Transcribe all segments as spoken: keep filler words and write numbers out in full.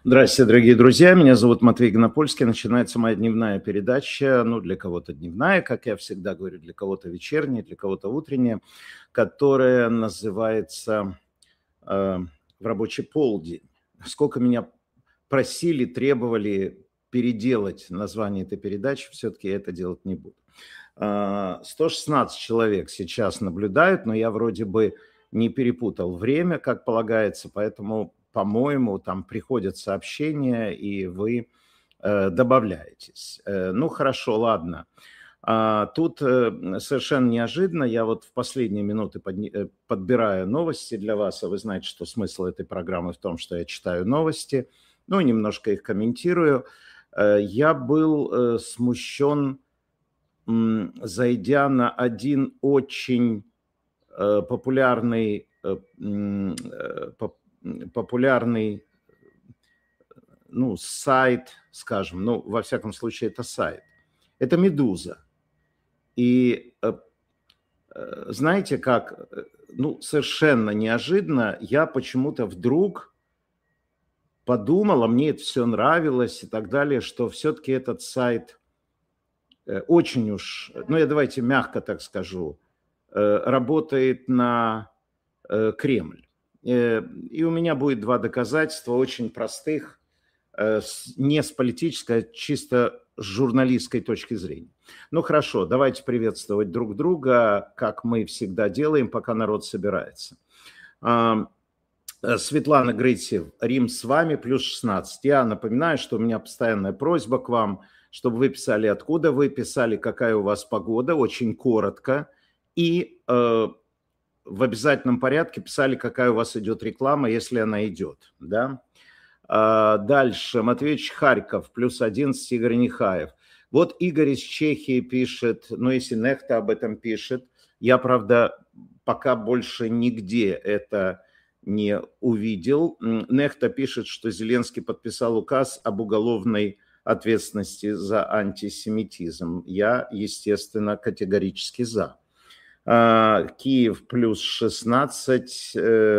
Здравствуйте, дорогие друзья. Меня зовут Матвей Гонопольский. Начинается моя дневная передача. Ну, для кого-то дневная, как я всегда говорю, для кого-то вечерняя, для кого-то утренняя, которая называется э, «В рабочий полдень». Сколько меня просили, требовали переделать название этой передачи, все-таки я это делать не буду. Э, сто шестнадцать человек сейчас наблюдают, но я вроде бы не перепутал время, как полагается, поэтому... По-моему, там приходят сообщения, и вы э, добавляетесь. Э, ну, хорошо, ладно. А, тут э, совершенно неожиданно, я вот в последние минуты под, э, подбираю новости для вас, а вы знаете, что смысл этой программы в том, что я читаю новости, ну, немножко их комментирую. Э, я был э, смущен, м, зайдя на один очень э, популярный э, э, популярный, ну, сайт, скажем, ну, во всяком случае, это сайт. Это «Медуза». И знаете как, ну, совершенно неожиданно я почему-то вдруг подумал, а мне это все нравилось и так далее, что все-таки этот сайт очень уж, ну, я давайте мягко так скажу, работает на Кремль. И у меня будет два доказательства очень простых, не с политической, а чисто с журналистской точки зрения. Ну хорошо, давайте приветствовать друг друга, как мы всегда делаем, пока народ собирается. Светлана Грытьев, Рим с вами, плюс шестнадцать. Я напоминаю, что у меня постоянная просьба к вам, чтобы вы писали, откуда вы, писали, какая у вас погода, очень коротко, и э, в обязательном порядке писали, какая у вас идет реклама, если она идет, да. Дальше, Матвеевич Харьков, плюс одиннадцать, Игорь Нехаев. Вот Игорь из Чехии пишет, ну, если Нехта об этом пишет, я, правда, пока больше нигде это не увидел. Нехта пишет, что Зеленский подписал указ об уголовной ответственности за антисемитизм. Я, естественно, категорически за. Киев, плюс шестнадцать,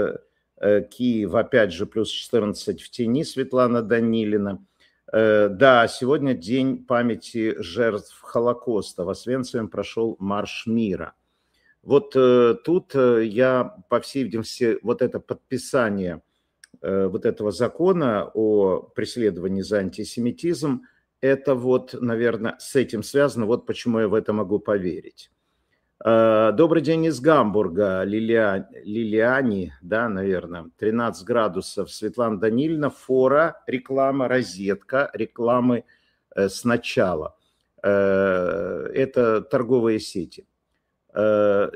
Киев, опять же, плюс четырнадцать в тени, Светлана Данилина. Да, сегодня день памяти жертв Холокоста. В Освенциме прошел марш мира. Вот тут я, по всей видимости, вот это подписание вот этого закона о преследовании за антисемитизм, это вот, наверное, с этим связано, вот почему я в это могу поверить. Добрый день из Гамбурга, Лилия, Лилиани, да, наверное, тринадцать градусов, Светлана Данильевна, фора, реклама, розетка, рекламы э, сначала. Э, это торговые сети. Э,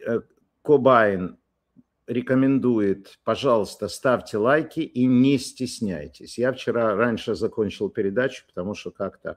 Кобайн рекомендует, пожалуйста, ставьте лайки и не стесняйтесь. Я вчера раньше закончил передачу, потому что как-то...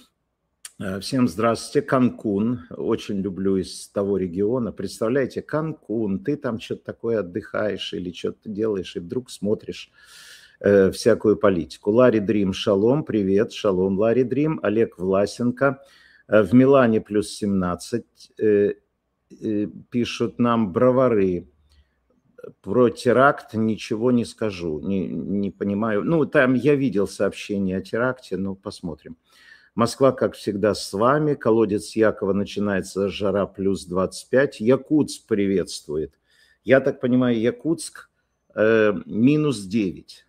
Всем здравствуйте, Канкун, очень люблю из того региона. Представляете, Канкун, ты там что-то такое отдыхаешь или что-то делаешь, и вдруг смотришь э, всякую политику. Ларри Дрим, шалом, привет, шалом, Ларри Дрим, Олег Власенко. Э, в Милане плюс семнадцать, э, э, пишут нам бровары. Про теракт ничего не скажу, не, не понимаю. Ну, там я видел сообщение о теракте, но посмотрим. Москва, как всегда, с вами. Колодец Якова, начинается жара плюс двадцать пять. Якутск приветствует. Я так понимаю, Якутск э, минус девять.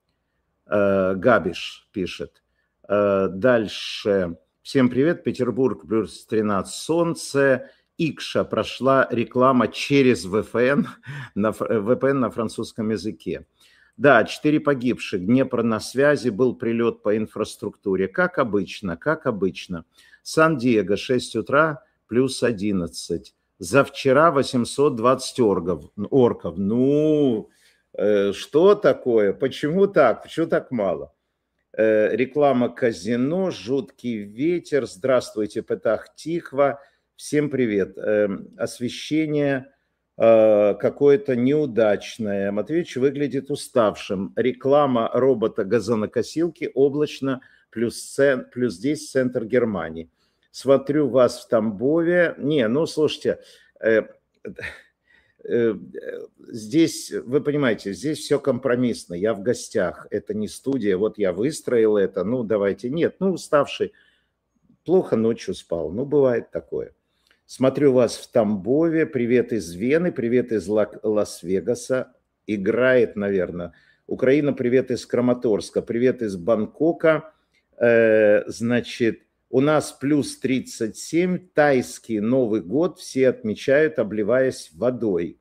Э, Габиш пишет. Э, дальше. Всем привет. Петербург плюс тринадцать. Солнце. Икша. Прошла реклама через вэ пэ эн на, вэ пэ эн на французском языке. Да, четыре погибших. Днепр на связи, был прилет по инфраструктуре. Как обычно, как обычно. Сан-Диего, шесть утра, плюс одиннадцать. За вчера восемьсот двадцать оргов, орков. Ну, э, что такое? Почему так? Почему так мало? Э, реклама казино, жуткий ветер. Здравствуйте, Петах-Тиква. Всем привет. Э, освещение... какое-то неудачное. Матвеевич выглядит уставшим. Реклама робота-газонокосилки облачно, плюс, плюс десять, центр Германии. Смотрю вас в Тамбове. Не, ну, слушайте, э, здесь, вы понимаете, здесь все компромиссно. Я в гостях, это не студия, вот я выстроил это, ну давайте. Нет, ну уставший, плохо ночью спал, ну бывает такое. Смотрю вас в Тамбове, привет из Вены, привет из Лас-Вегаса, играет, наверное. Украина, привет из Краматорска, привет из Бангкока, значит... У нас плюс тридцать семь, тайский Новый год все отмечают, обливаясь водой.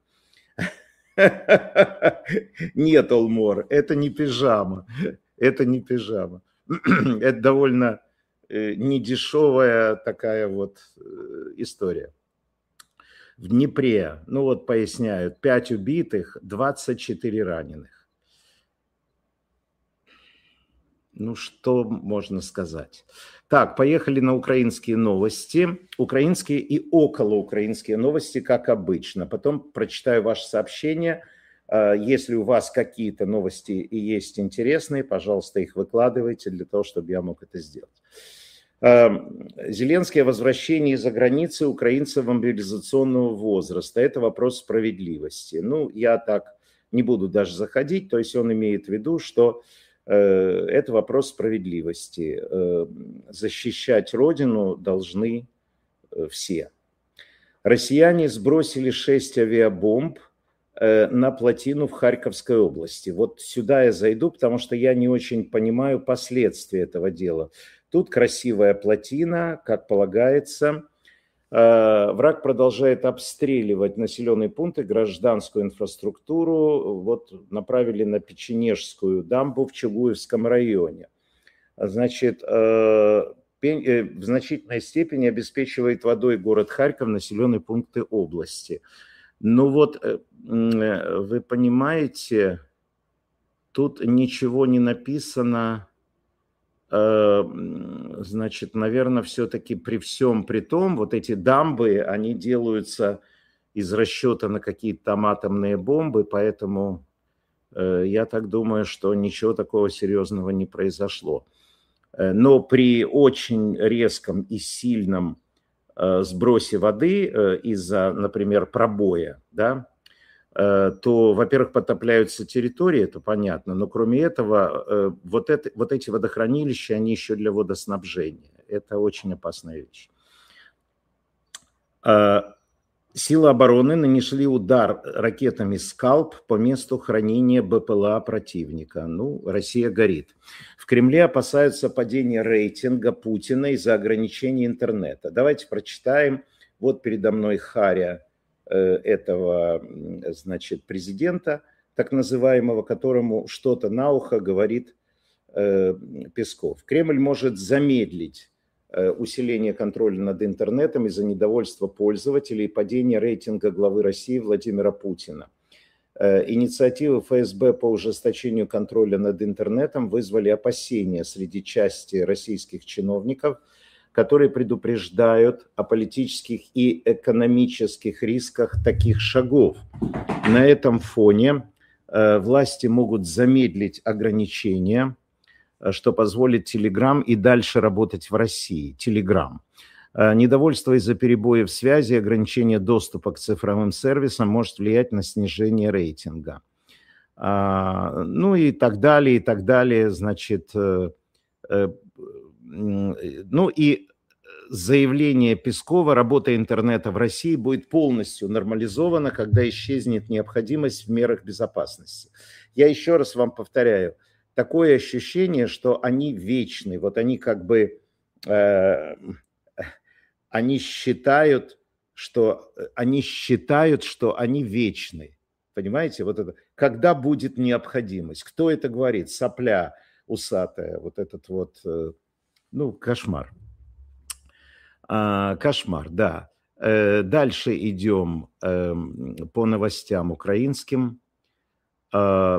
Нет, Олмор, это не пижама. Это не пижама. Это довольно недешевая такая вот история. В Днепре, ну вот поясняют, пять убитых, двадцать четыре раненых. Ну, что можно сказать? Так, поехали на украинские новости. Украинские и околоукраинские новости, как обычно. Потом прочитаю ваше сообщение. Если у вас какие-то новости и есть интересные, пожалуйста, их выкладывайте для того, чтобы я мог это сделать. Зеленский о возвращении из-за границы украинцев мобилизационного возраста. Это вопрос справедливости. Ну, я так не буду даже заходить. То есть он имеет в виду, что... Это вопрос справедливости. Защищать Родину должны все. Россияне сбросили шесть авиабомб на плотину в Харьковской области. Вот сюда я зайду, потому что я не очень понимаю последствия этого дела. Тут красивая плотина, как полагается. Враг продолжает обстреливать населенные пункты, гражданскую инфраструктуру. Вот направили на Печенежскую дамбу в Чугуевском районе. Значит, в значительной степени обеспечивает водой город Харьков, населенные пункты области. Ну вот, вы понимаете, тут ничего не написано. Значит, наверное, все-таки при всем при том, вот эти дамбы, они делаются из расчета на какие-то там атомные бомбы, поэтому я так думаю, что ничего такого серьезного не произошло. Но при очень резком и сильном сбросе воды из-за, например, пробоя, да, то, во-первых, потопляются территории, это понятно, но кроме этого, вот, это, вот эти водохранилища, они еще для водоснабжения. Это очень опасная вещь. Силы обороны нанесли удар ракетами «Скалп» по месту хранения БПЛА противника. Ну, Россия горит. В Кремле опасаются падения рейтинга Путина из-за ограничений интернета. Давайте прочитаем. Вот передо мной Харя этого, значит, президента, так называемого, которому что-то на ухо говорит э, Песков. Кремль может замедлить э, усиление контроля над интернетом из-за недовольства пользователей и падения рейтинга главы России Владимира Путина. Э, инициативы ФСБ по ужесточению контроля над интернетом вызвали опасения среди части российских чиновников, которые предупреждают о политических и экономических рисках таких шагов. На этом фоне э, власти могут замедлить ограничения, что позволит Telegram и дальше работать в России. Telegram. Э, недовольство из-за перебоев связи, ограничение доступа к цифровым сервисам может влиять на снижение рейтинга. Э, ну и так далее, и так далее. Значит, э, э, ну и заявление Пескова: работа интернета в России будет полностью нормализована, когда исчезнет необходимость в мерах безопасности. Я еще раз вам повторяю, такое ощущение, что они вечны. Вот они как бы, э, они считают, что они считают, что они вечны. Понимаете, вот это. Когда будет необходимость? Кто это говорит? Сопля усатая, вот этот вот, э, ну, кошмар. А, кошмар, да. Э, дальше идем э, по новостям украинским. Э,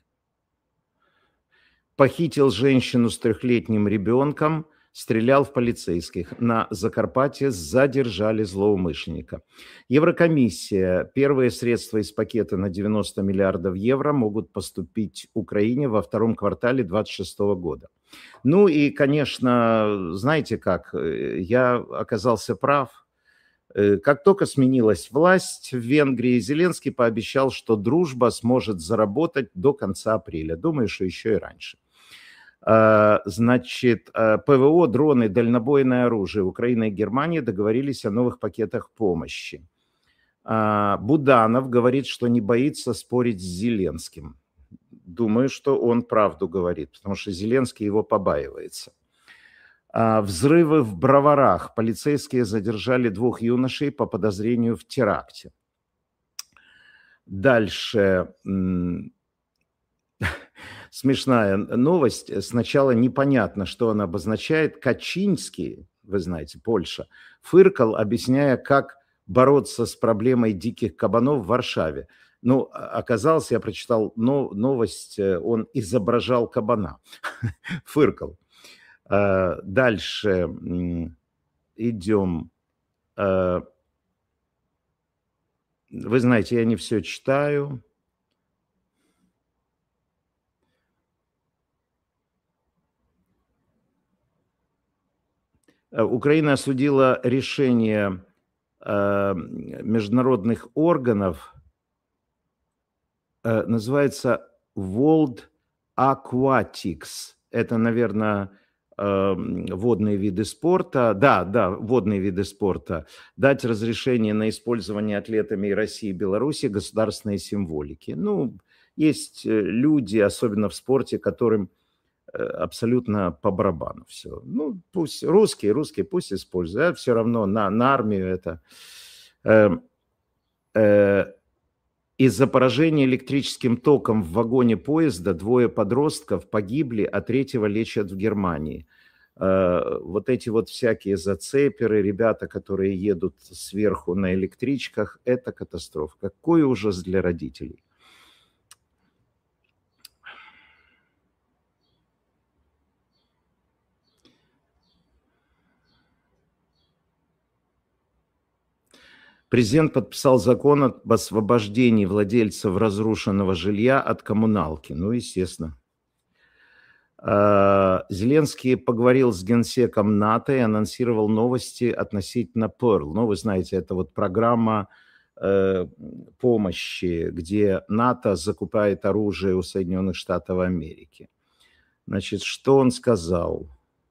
похитил женщину с трехлетним ребенком, стрелял в полицейских. На Закарпатье задержали злоумышленника. Еврокомиссия. Первые средства из пакета на девяносто миллиардов евро могут поступить Украине во втором квартале две тысячи двадцать шестого года. Ну и, конечно, знаете как, я оказался прав. Как только сменилась власть в Венгрии, Зеленский пообещал, что дружба сможет заработать до конца апреля. Думаю, что еще и раньше. Значит, ПВО, дроны, дальнобойное оружие. Украина и Германия договорились о новых пакетах помощи. Буданов говорит, что не боится спорить с Зеленским. Думаю, что он правду говорит, потому что Зеленский его побаивается. Взрывы в Броварах. Полицейские задержали двух юношей по подозрению в теракте. Дальше. Смешная новость. Сначала непонятно, что она обозначает. Качинский, вы знаете, Польша, фыркал, объясняя, как бороться с проблемой диких кабанов в Варшаве. Ну, оказалось, я прочитал новость, он изображал кабана. Фыркал. Дальше идем. Вы знаете, я не все читаю. Украина осудила решение международных органов, называется World Aquatics. Это, наверное, водные виды спорта. Да, да, водные виды спорта. Дать разрешение на использование атлетами России и Беларуси государственной символики. Ну, есть люди, особенно в спорте, которым абсолютно по барабану все. Ну, пусть русские, русские пусть используют. А все равно на, на армию это... Э, э, Из-за поражения электрическим током в вагоне поезда двое подростков погибли, а третьего лечат в Германии. Э, вот эти вот всякие зацеперы, ребята, которые едут сверху на электричках, это катастрофа. Какой ужас для родителей. Президент подписал закон об освобождении владельцев разрушенного жилья от коммуналки. Ну, естественно. Зеленский поговорил с генсеком НАТО и анонсировал новости относительно Pearl. Ну, вы знаете, это вот программа э, помощи, где НАТО закупает оружие у Соединенных Штатов Америки. Значит, что он сказал?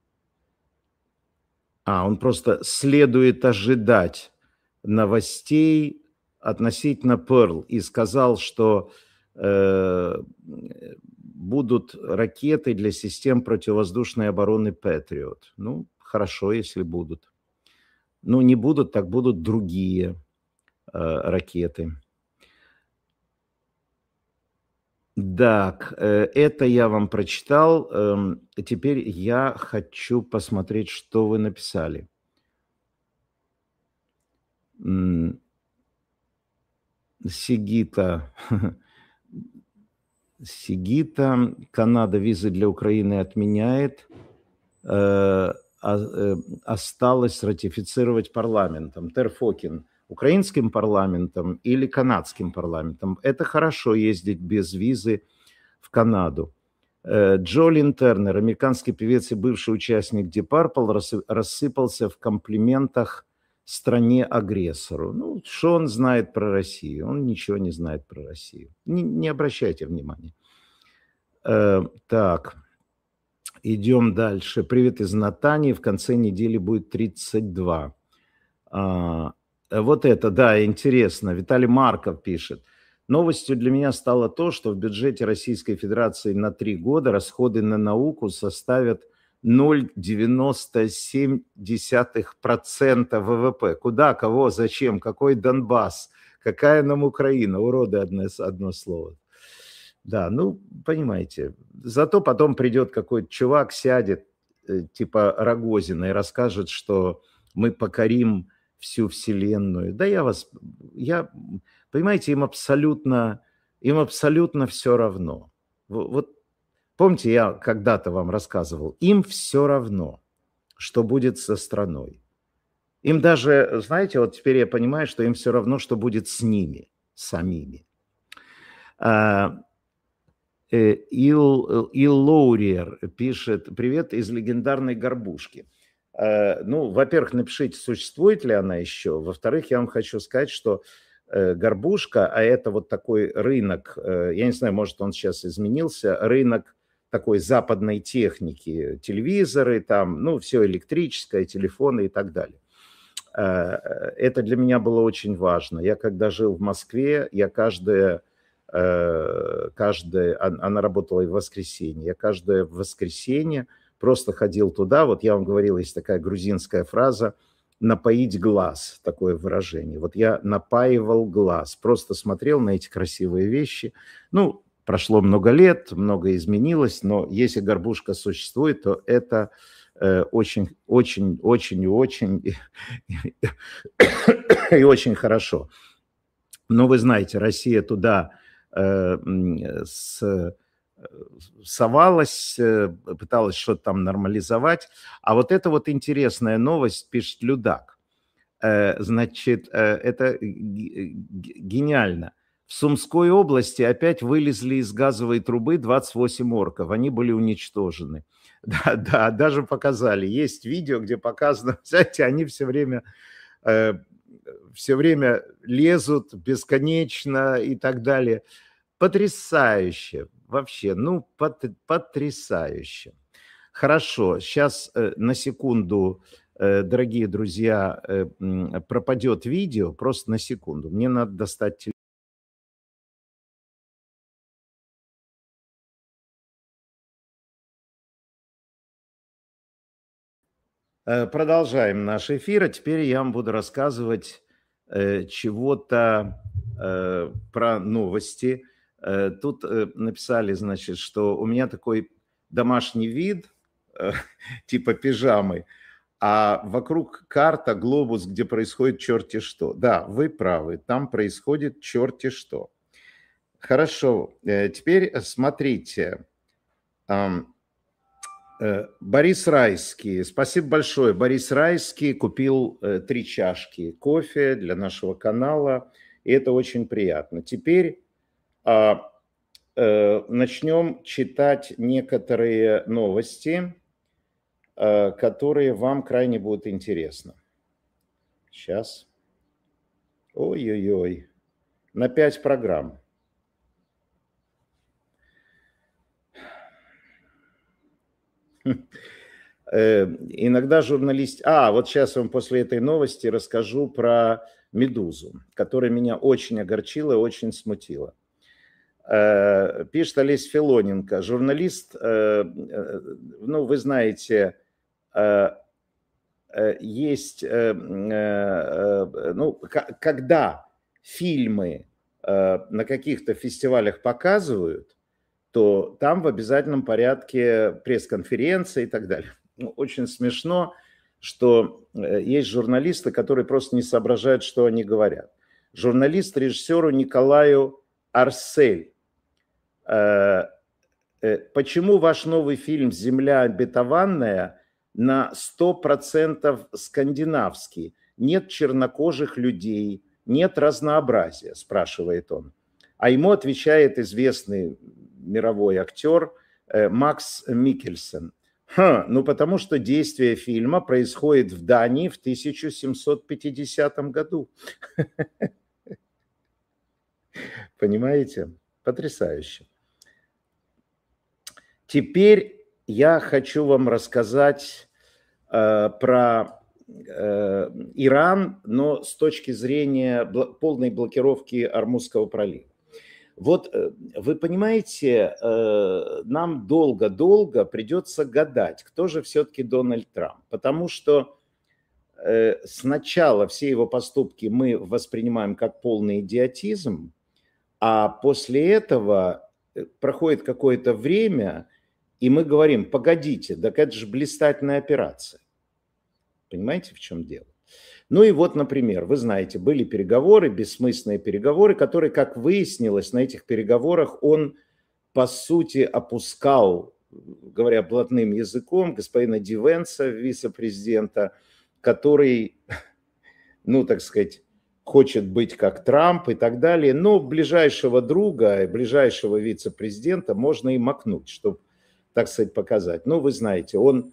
А, он просто следует ожидать новостей относительно Pearl и сказал, что э, будут ракеты для систем противовоздушной обороны Patriot. Ну, хорошо, если будут. Ну, не будут, так будут другие э, ракеты. Так, э, это я вам прочитал. Э, теперь я хочу посмотреть, что вы написали. Сигита. Сигита. Канада визы для Украины отменяет. Э, э, осталось ратифицировать парламентом. Терфокин. Украинским парламентом или канадским парламентом. Это хорошо ездить без визы в Канаду. Э, Джолин Тернер, американский певец и бывший участник Deep Purple, рассыпался в комплиментах стране-агрессору. Ну, что он знает про Россию? Он ничего не знает про Россию. Не, не обращайте внимания. Э, так, идем дальше. Привет из Натании. В конце недели будет тридцать два. А, вот это, да, интересно. Виталий Марков пишет. Новостью для меня стало то, что в бюджете Российской Федерации на три года расходы на науку составят ноль целых девяносто семь десятых процента ВВП. Куда, кого, зачем, какой Донбасс, какая нам Украина? Уроды, одно, одно слово. Да, ну, понимаете. Зато потом придет какой-то чувак, сядет, типа Рогозина, и расскажет, что мы покорим всю вселенную. Да я вас... я, понимаете, им абсолютно, им абсолютно все равно. Вот помните, я когда-то вам рассказывал, им все равно, что будет со страной. Им даже, знаете, вот теперь я понимаю, что им все равно, что будет с ними, самими. Ил, Ил Лоуриер пишет: привет из легендарной Горбушки. Ну, во-первых, напишите, существует ли она еще. Во-вторых, я вам хочу сказать, что горбушка, а это вот такой рынок, я не знаю, может, он сейчас изменился, рынок такой западной техники, телевизоры, там, ну, все электрическое, телефоны и так далее. Это для меня было очень важно. Я когда жил в Москве, я каждое, каждое, она работала и в воскресенье, я каждое воскресенье просто ходил туда, вот я вам говорил, есть такая грузинская фраза, напоить глаз, такое выражение. Вот я напаивал глаз, просто смотрел на эти красивые вещи. Ну, прошло много лет, много изменилось, но если горбушка существует, то это э, очень, очень, очень и очень и очень хорошо. Но вы знаете, Россия туда э, с совалась, пыталась что-то там нормализовать. А вот это вот интересная новость, пишет Людак. Значит, это гениально. В Сумской области опять вылезли из газовой трубы двадцать восемь орков. Они были уничтожены. Да, да, даже показали. Есть видео, где показано, знаете, они все время, все время лезут бесконечно и так далее. Потрясающе. Вообще, ну, потрясающе. Хорошо, сейчас э, на секунду, э, дорогие друзья, э, пропадет видео, просто на секунду. Мне надо достать телефон. Э, продолжаем наш эфир, а теперь я вам буду рассказывать э, чего-то э, про новости. Э, тут э, написали, значит, что у меня такой домашний вид, типа пижамы, а вокруг карта, глобус, где происходит черти что. Да, вы правы, там происходит черти что. Хорошо, теперь смотрите. Борис Райский, спасибо большое. Борис Райский купил три чашки кофе для нашего канала, и это очень приятно. Теперь начнем читать некоторые новости, которые вам крайне будут интересны. Сейчас. Ой-ой-ой. На пять программ. Иногда журналист... А, вот сейчас вам после этой новости расскажу про «Медузу», которая меня очень огорчила и очень смутила. Пишет Олесь Филоненко, журналист, ну, вы знаете, есть, ну, когда фильмы на каких-то фестивалях показывают, то там в обязательном порядке пресс-конференция и так далее. Ну, очень смешно, что есть журналисты, которые просто не соображают, что они говорят. Журналист режиссеру Николаю Арсель. Почему ваш новый фильм «Земля обетованная» на сто процентов скандинавский? Нет чернокожих людей, нет разнообразия, спрашивает он. А ему отвечает известный мировой актер Макс Миккельсен. Ха, ну потому что действие фильма происходит в Дании в тысяча семьсот пятидесятом году. Понимаете? Потрясающе. Теперь я хочу вам рассказать э, про э, Иран, но с точки зрения бл- полной блокировки Ормузского пролива. Вот э, вы понимаете, э, нам долго-долго придется гадать, кто же все-таки Дональд Трамп. Потому что э, сначала все его поступки мы воспринимаем как полный идиотизм, а после этого проходит какое-то время, и мы говорим, погодите, так это же блистательная операция. Понимаете, в чем дело? Ну и вот, например, вы знаете, были переговоры, бессмысленные переговоры, которые, как выяснилось, на этих переговорах он, по сути, опускал, говоря блатным языком, господина Ди Венса, вице-президента, который, ну, так сказать, хочет быть как Трамп и так далее, но ближайшего друга, ближайшего вице-президента можно и макнуть, чтобы, так сказать, показать. Ну, вы знаете, он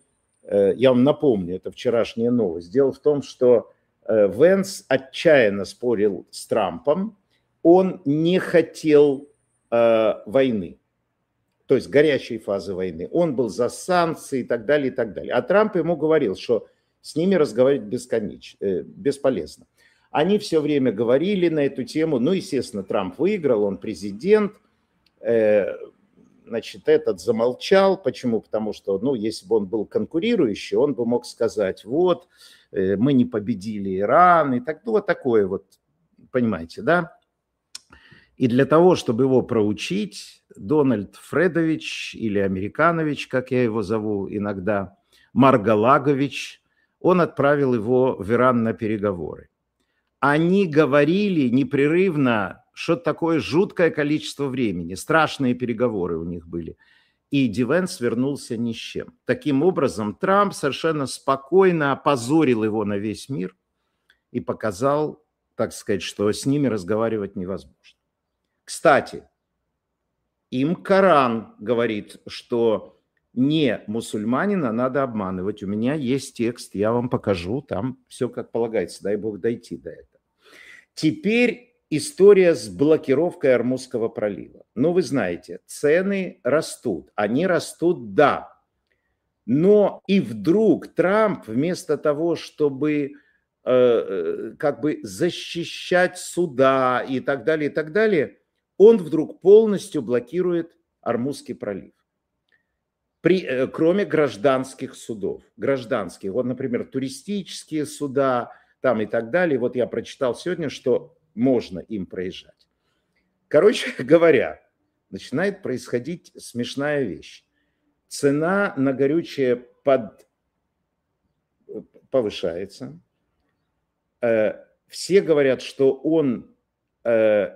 Я вам напомню, это вчерашняя новость. Дело в том, что Венс отчаянно спорил с Трампом. Он не хотел э, войны, то есть горячей фазы войны. Он был за санкции и так далее, и так далее. А Трамп ему говорил, что с ними разговаривать бесконечно, э, бесполезно. Они все время говорили на эту тему. Ну, естественно, Трамп выиграл, он президент. Э, значит, этот замолчал. Почему? Потому что, ну, если бы он был конкурирующий, он бы мог сказать, вот, э, мы не победили Иран, и так, ну, вот такое вот, понимаете, да? И для того, чтобы его проучить, Дональд Фредович или Американович, как я его зову иногда, Маргалагович, он отправил его в Иран на переговоры. Они говорили непрерывно, что такое жуткое количество времени, страшные переговоры у них были. И Ди Венс вернулся ни с чем. Таким образом, Трамп совершенно спокойно опозорил его на весь мир и показал, так сказать, что с ними разговаривать невозможно. Кстати, им Коран говорит, что не мусульманина надо обманывать. У меня есть текст, я вам покажу, там все как полагается, дай бог дойти до этого. Теперь история с блокировкой Ормузского пролива. Ну, вы знаете, цены растут, они растут, да. Но и вдруг Трамп вместо того, чтобы э, как бы защищать суда и так далее, и так далее, он вдруг полностью блокирует Ормузский пролив. При, э, кроме гражданских судов. Гражданских. Вот, например, туристические суда там и так далее. Вот я прочитал сегодня, что можно им проезжать. Короче говоря, начинает происходить смешная вещь. Цена на горючее под... повышается. Э, все говорят, что он э,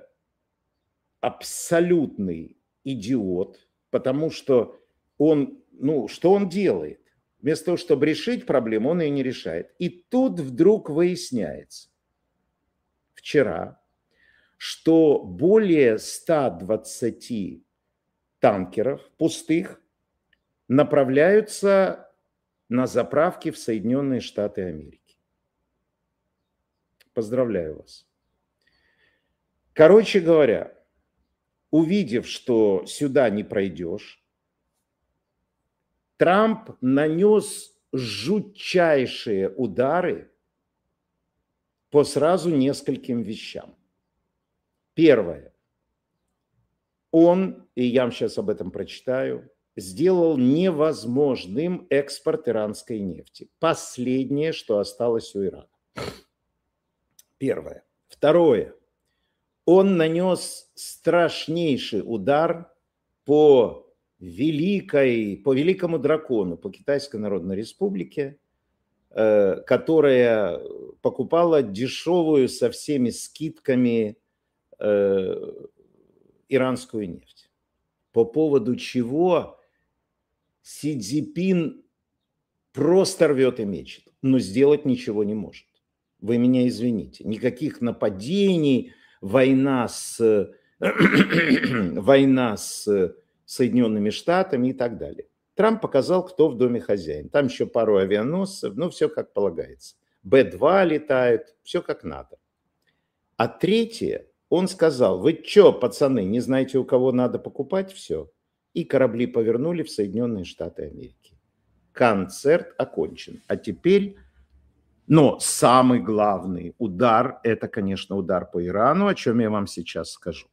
абсолютный идиот, потому что он, ну, что он делает? Вместо того, чтобы решить проблему, он ее не решает. И тут вдруг выясняется, вчера, что более ста двадцати танкеров пустых направляются на заправки в Соединенные Штаты Америки. Поздравляю вас. Короче говоря, увидев, что сюда не пройдешь, Трамп нанес жутчайшие удары по сразу нескольким вещам. Первое. Он, и я вам сейчас об этом прочитаю, сделал невозможным экспорт иранской нефти. Последнее, что осталось у Ирана. Первое. Второе. Он нанес страшнейший удар по великой, по великому дракону, по Китайской Народной Республике, э, которая покупала дешевую со всеми скидками э, иранскую нефть. По поводу чего Си Цзиньпин просто рвет и мечет, но сделать ничего не может. Вы меня извините. Никаких нападений, война с, война с Соединенными Штатами и так далее. Трамп показал, кто в доме хозяин. Там еще пару авианосцев, ну все как полагается. Бэ два летают, все как надо. А третье, он сказал, вы что, пацаны, не знаете, у кого надо покупать все? И корабли повернули в Соединенные Штаты Америки. Концерт окончен. А теперь, но самый главный удар, это, конечно, удар по Ирану, о чем я вам сейчас скажу.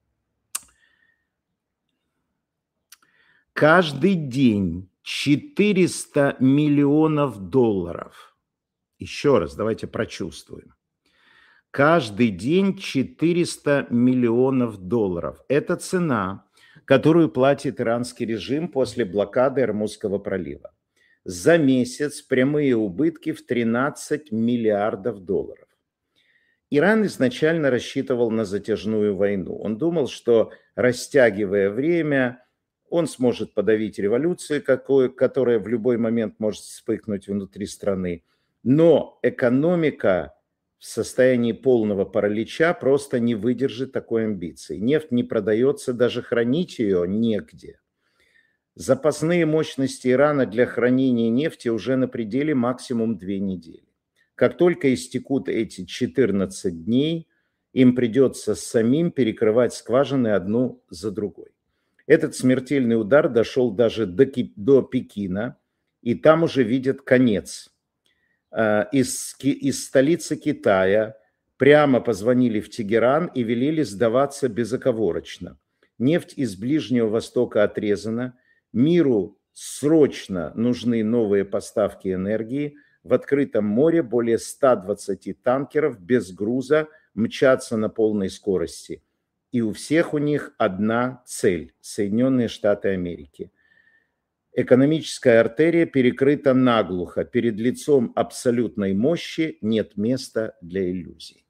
Каждый день четыреста миллионов долларов. Еще раз, давайте прочувствуем. Каждый день четыреста миллионов долларов. Это цена, которую платит иранский режим после блокады Ормузского пролива. За месяц прямые убытки в тринадцать миллиардов долларов. Иран изначально рассчитывал на затяжную войну. Он думал, что, растягивая время, он сможет подавить революцию, какой, которая в любой момент может вспыхнуть внутри страны. Но экономика в состоянии полного паралича просто не выдержит такой амбиции. Нефть не продается, даже хранить ее негде. Запасные мощности Ирана для хранения нефти уже на пределе максимум две недели. Как только истекут эти четырнадцать дней, им придется самим перекрывать скважины одну за другой. Этот смертельный удар дошел даже до, до Пекина, и там уже видят конец. Из, из столицы Китая прямо позвонили в Тегеран и велели сдаваться безоговорочно. Нефть из Ближнего Востока отрезана, миру срочно нужны новые поставки энергии. В открытом море более ста двадцати танкеров без груза мчатся на полной скорости. И у всех у них одна цель – Соединенные Штаты Америки. Экономическая артерия перекрыта наглухо. Перед лицом абсолютной мощи нет места для иллюзий.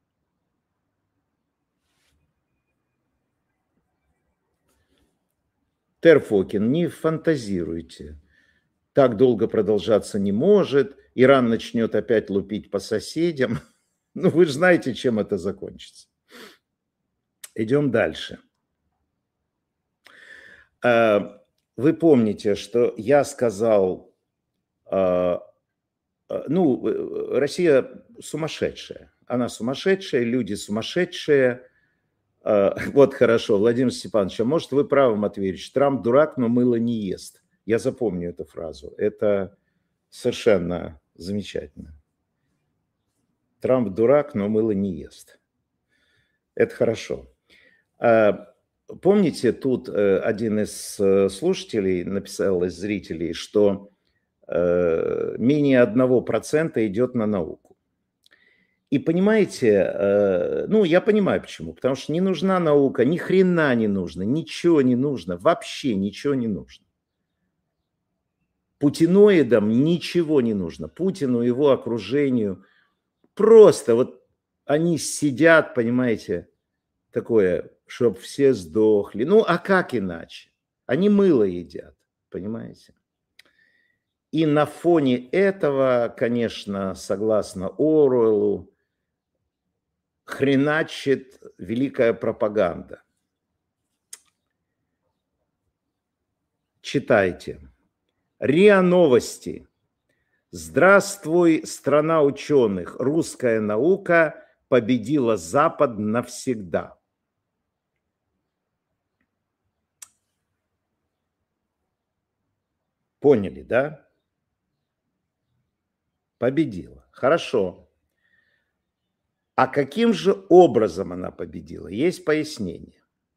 Терфокин, не фантазируйте. Так долго продолжаться не может. Иран начнет опять лупить по соседям. Ну, вы же знаете, чем это закончится. Идем дальше. Вы помните, что я сказал, ну, Россия сумасшедшая. Она сумасшедшая, люди сумасшедшие. Вот хорошо, Владимир Степанович, а может вы правы, Матвеевич, Трамп дурак, но мыло не ест. Я запомню эту фразу. Это совершенно замечательно. Трамп дурак, но мыло не ест. Это хорошо. Помните, тут один из слушателей написал, из зрителей, что менее одного процента идет на науку. И понимаете, ну, я понимаю почему. Потому что не нужна наука, ни хрена не нужно, ничего не нужно, вообще ничего не нужно. Путиноидам ничего не нужно. Путину, его окружению. Просто вот они сидят, понимаете, такое, чтобы все сдохли. Ну, а как иначе? Они мыло едят, понимаете? И на фоне этого, конечно, согласно Оруэллу, хреначит великая пропаганда. Читайте. РИА Новости. Здравствуй, страна ученых. Русская наука победила Запад навсегда. Поняли, да? Победила. Хорошо. А каким же образом она победила? Есть пояснение.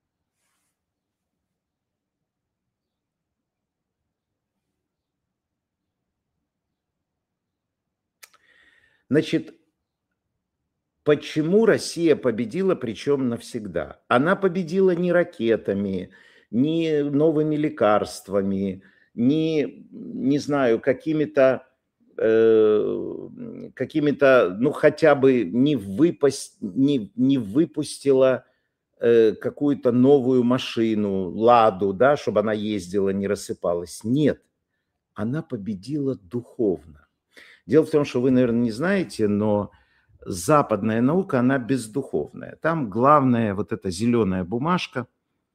Значит, почему Россия победила, причем навсегда? Она победила не ракетами, не новыми лекарствами, не, не знаю, какими-то, э, какими-то, ну, хотя бы не, выпасть, не, не выпустила э, какую-то новую машину, «Ладу», да, чтобы она ездила, не рассыпалась. Нет, она победила духовно. Дело в том, что вы, наверное, не знаете, но западная наука, она бездуховная. Там главное вот эта зеленая бумажка,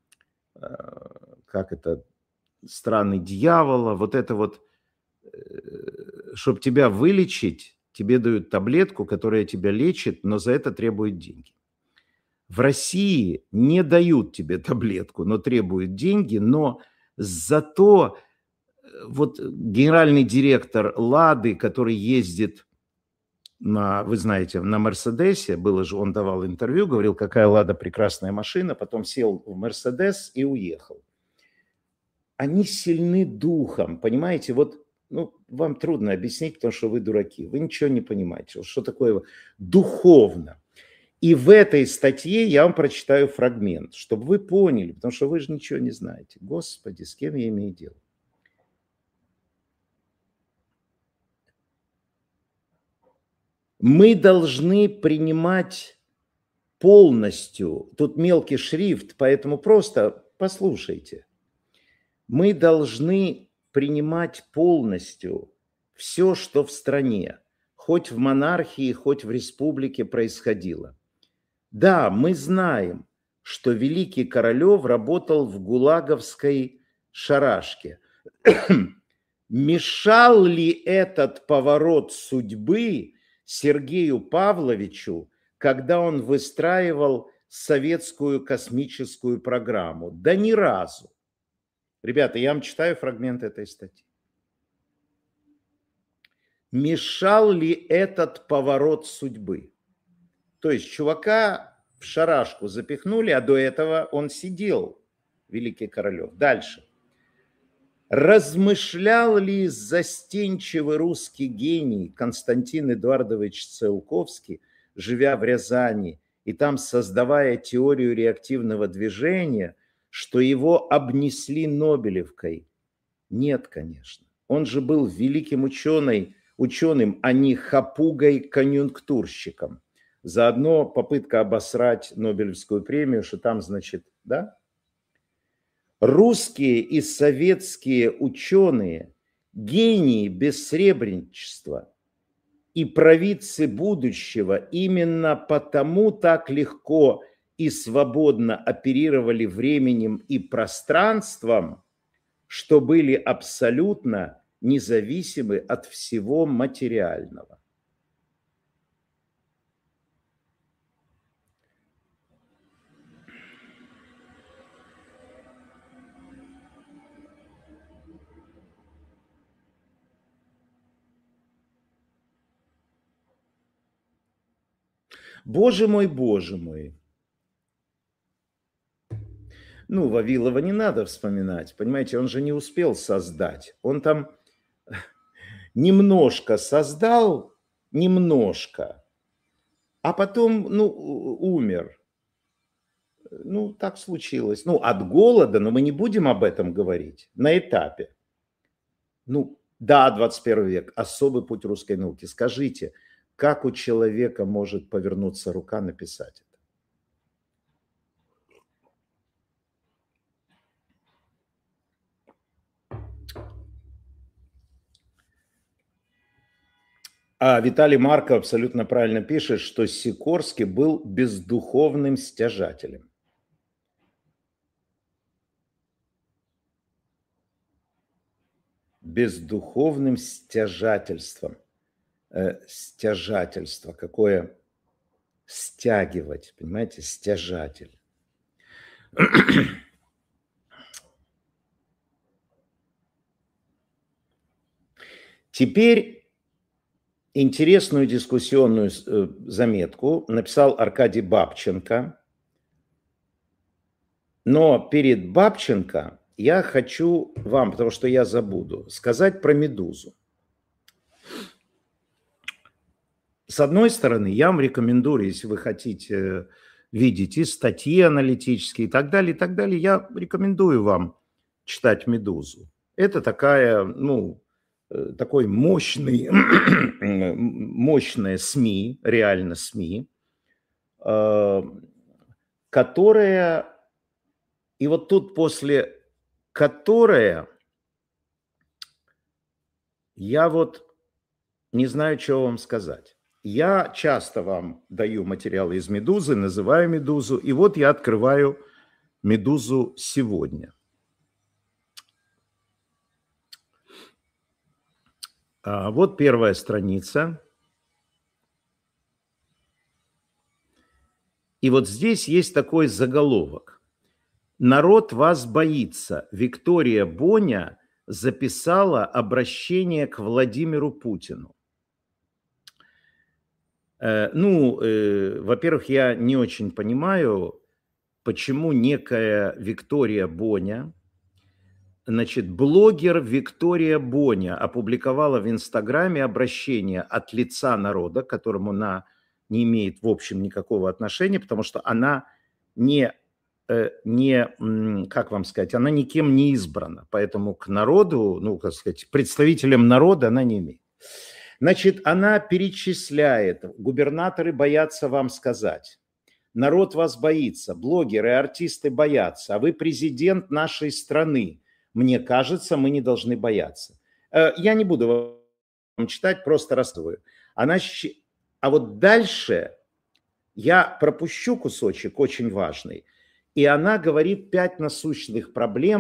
как это, страны дьявола, вот это вот, чтобы тебя вылечить, тебе дают таблетку, которая тебя лечит, но за это требуют деньги. В России не дают тебе таблетку, но требуют деньги, но зато вот генеральный директор «Лады», который ездит на, вы знаете, на «Мерседесе», было же, он давал интервью, говорил, какая «Лада» прекрасная машина, потом сел в «Мерседес» и уехал. Они сильны духом, понимаете, вот, ну, вам трудно объяснить, потому что вы дураки, вы ничего не понимаете, что такое духовно. И в этой статье я вам прочитаю фрагмент, чтобы вы поняли, потому что вы же ничего не знаете. Господи, с кем я имею дело? Мы должны принимать полностью, тут мелкий шрифт, поэтому просто послушайте. Мы должны принимать полностью все, что в стране, хоть в монархии, хоть в республике происходило. Да, мы знаем, что великий Королев работал в гулаговской шарашке. Мешал ли этот поворот судьбы Сергею Павловичу, когда он выстраивал советскую космическую программу? Да ни разу. Ребята, я вам читаю фрагмент этой статьи. Мешал ли этот поворот судьбы? То есть чувака в шарашку запихнули, а до этого он сидел, великий Королев. Дальше. Размышлял ли застенчивый русский гений Константин Эдуардович Циолковский, живя в Рязани и там создавая теорию реактивного движения, что его обнесли Нобелевкой? Нет, конечно. Он же был великим ученым, ученым, а не хапугой-конъюнктурщиком. Заодно попытка обосрать Нобелевскую премию, что там, значит, да? Русские и советские ученые, гении бессребреничества и провидцы будущего именно потому так легко и свободно оперировали временем и пространством, что были абсолютно независимы от всего материального. Боже мой, боже мой. Ну, Вавилова не надо вспоминать, понимаете, он же не успел создать. Он там немножко создал, немножко, а потом, ну, умер. Ну, так случилось. Ну, от голода, но мы не будем об этом говорить на этапе. Ну, да, двадцать первый век, особый путь русской науки. Скажите, как у человека может повернуться рука написать это? А Виталий Марков абсолютно правильно пишет, что Сикорский был бездуховным стяжателем. Бездуховным стяжательством. Э, стяжательство. Какое стягивать, понимаете, стяжатель. Теперь интересную дискуссионную заметку написал Аркадий Бабченко. Но перед Бабченко я хочу вам, потому что я забуду, сказать про «Медузу». С одной стороны, я вам рекомендую, если вы хотите видеть и статьи аналитические и так далее, и так далее, я рекомендую вам читать «Медузу». Это такая, ну, такой мощный, мощная СМИ, реально СМИ, которая, и вот тут после которая, я вот не знаю, что вам сказать. Я часто вам даю материалы из «Медузы», называю «Медузу», и вот я открываю «Медузу» сегодня. А вот первая страница. И вот здесь есть такой заголовок. «Народ вас боится. Виктория Боня записала обращение к Владимиру Путину». Ну, во-первых, я не очень понимаю, почему некая Виктория Боня, значит, блогер Виктория Боня опубликовала в Инстаграме обращение от лица народа, к которому она не имеет, в общем, никакого отношения, потому что она не, не, как вам сказать, она никем не избрана, поэтому к народу, ну, как сказать, представителям народа она не имеет. Значит, она перечисляет, губернаторы боятся вам сказать, народ вас боится, блогеры, артисты боятся, а вы президент нашей страны. Мне кажется, мы не должны бояться. Я не буду вам читать, просто рассказываю. Она... А вот дальше я пропущу кусочек очень важный, и она говорит пять насущных проблем,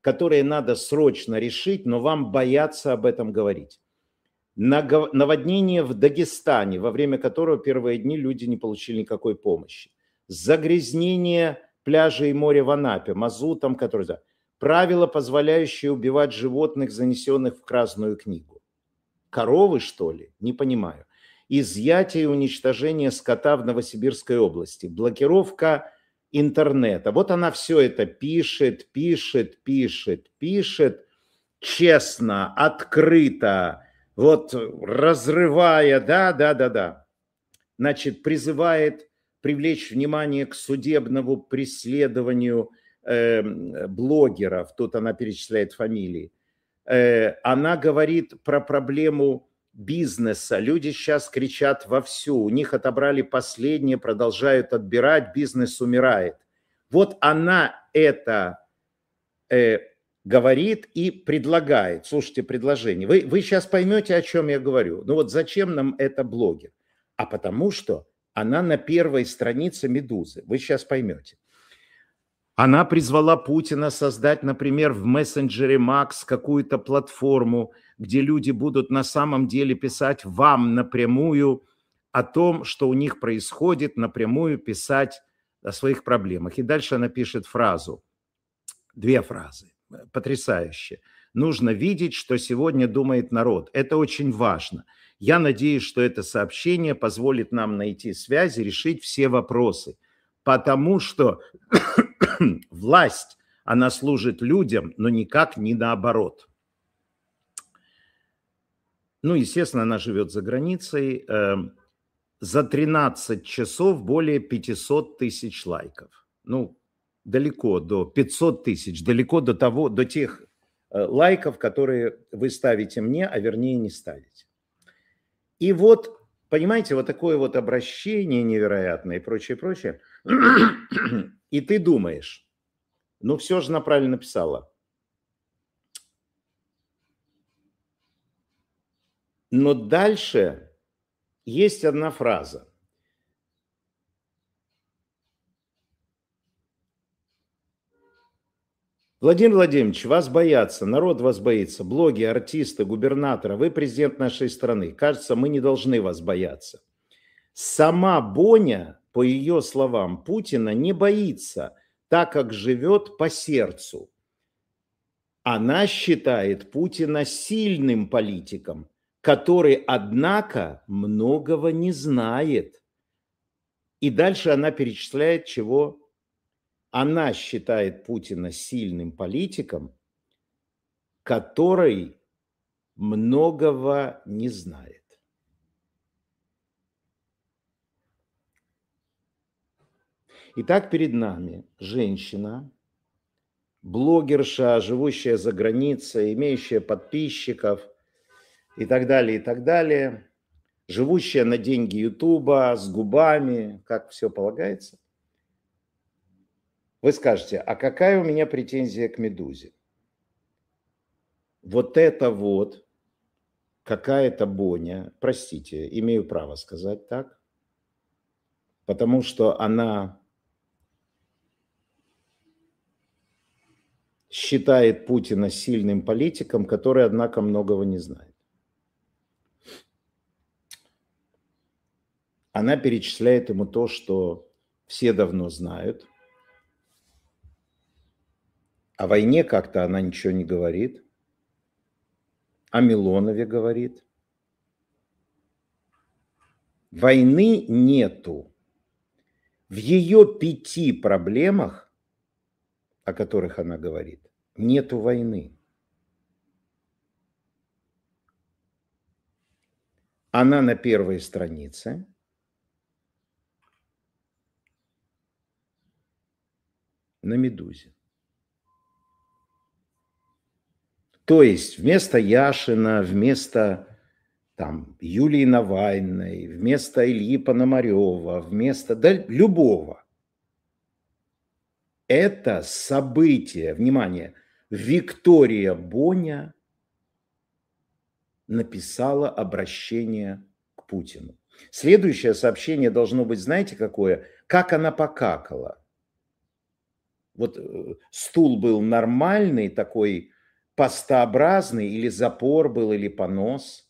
которые надо срочно решить, но вам боятся об этом говорить. Наводнение в Дагестане, во время которого первые дни люди не получили никакой помощи. Загрязнение пляжа и моря в Анапе, мазутом, который... Правила, позволяющие убивать животных, занесенных в Красную книгу. Коровы, что ли? Не понимаю. Изъятие и уничтожение скота в Новосибирской области. Блокировка интернета. Вот она все это пишет, пишет, пишет, пишет. Честно, открыто, вот разрывая, да, да, да, да. Значит, призывает привлечь внимание к судебному преследованию э, блогеров. Тут она перечисляет фамилии. Э, она говорит про проблему бизнеса. Люди сейчас кричат вовсю. У них отобрали последнее, продолжают отбирать, бизнес умирает. Вот она это э, говорит и предлагает. Слушайте, предложение. Вы, вы сейчас поймете, о чем я говорю. Ну вот зачем нам это блогер? А потому что она на первой странице «Медузы». Вы сейчас поймете. Она призвала Путина создать, например, в мессенджере Макс какую-то платформу, где люди будут на самом деле писать вам напрямую о том, что у них происходит, напрямую писать о своих проблемах. И дальше она пишет фразу, две фразы, потрясающе. Нужно видеть, что сегодня думает народ. Это очень важно. Я надеюсь, что это сообщение позволит нам найти связи, решить все вопросы. Потому что власть, она служит людям, но никак не наоборот. Ну, естественно, она живет за границей. За тринадцать часов более пятьсот тысяч лайков. Ну, далеко до пятьсот тысяч, далеко до того, до тех лайков, которые вы ставите мне, а вернее не ставите. И вот, понимаете, вот такое вот обращение невероятное и прочее, прочее. И ты думаешь, ну все же она правильно писала. Но дальше есть одна фраза. Владимир Владимирович, вас боятся, народ вас боится, блоги, артисты, губернаторы, вы президент нашей страны. Кажется, мы не должны вас бояться. Сама Боня, по ее словам, Путина не боится, так как живет по сердцу. Она считает Путина сильным политиком, который, однако, многого не знает. И дальше она перечисляет, чего она считает Путина сильным политиком, который многого не знает. Итак, перед нами женщина, блогерша, живущая за границей, имеющая подписчиков и так далее, и так далее, живущая на деньги Ютуба, с губами, как все полагается. Вы скажете, а какая у меня претензия к «Медузе»? Вот это вот какая-то Боня, простите, имею право сказать так, потому что она считает Путина сильным политиком, который, однако, многого не знает. Она перечисляет ему то, что все давно знают. О войне как-то она ничего не говорит. О Милонове говорит. Войны нету. В ее пяти проблемах, о которых она говорит, нету войны. Она на первой странице. На «Медузе». То есть вместо Яшина, вместо там, Юлии Навальной, вместо Ильи Пономарева, вместо да, любого. Это событие, внимание, Виктория Боня написала обращение к Путину. Следующее сообщение должно быть, знаете какое? Как она покакала. Вот стул был нормальный, такой пастообразный, или запор был, или понос.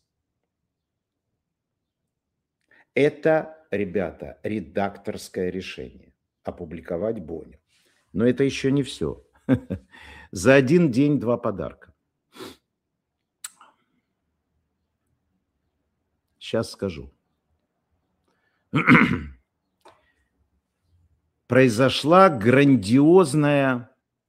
Это, ребята, редакторское решение – опубликовать Боню. Но это еще не все. За один день два подарка. Сейчас скажу. Произошла грандиозное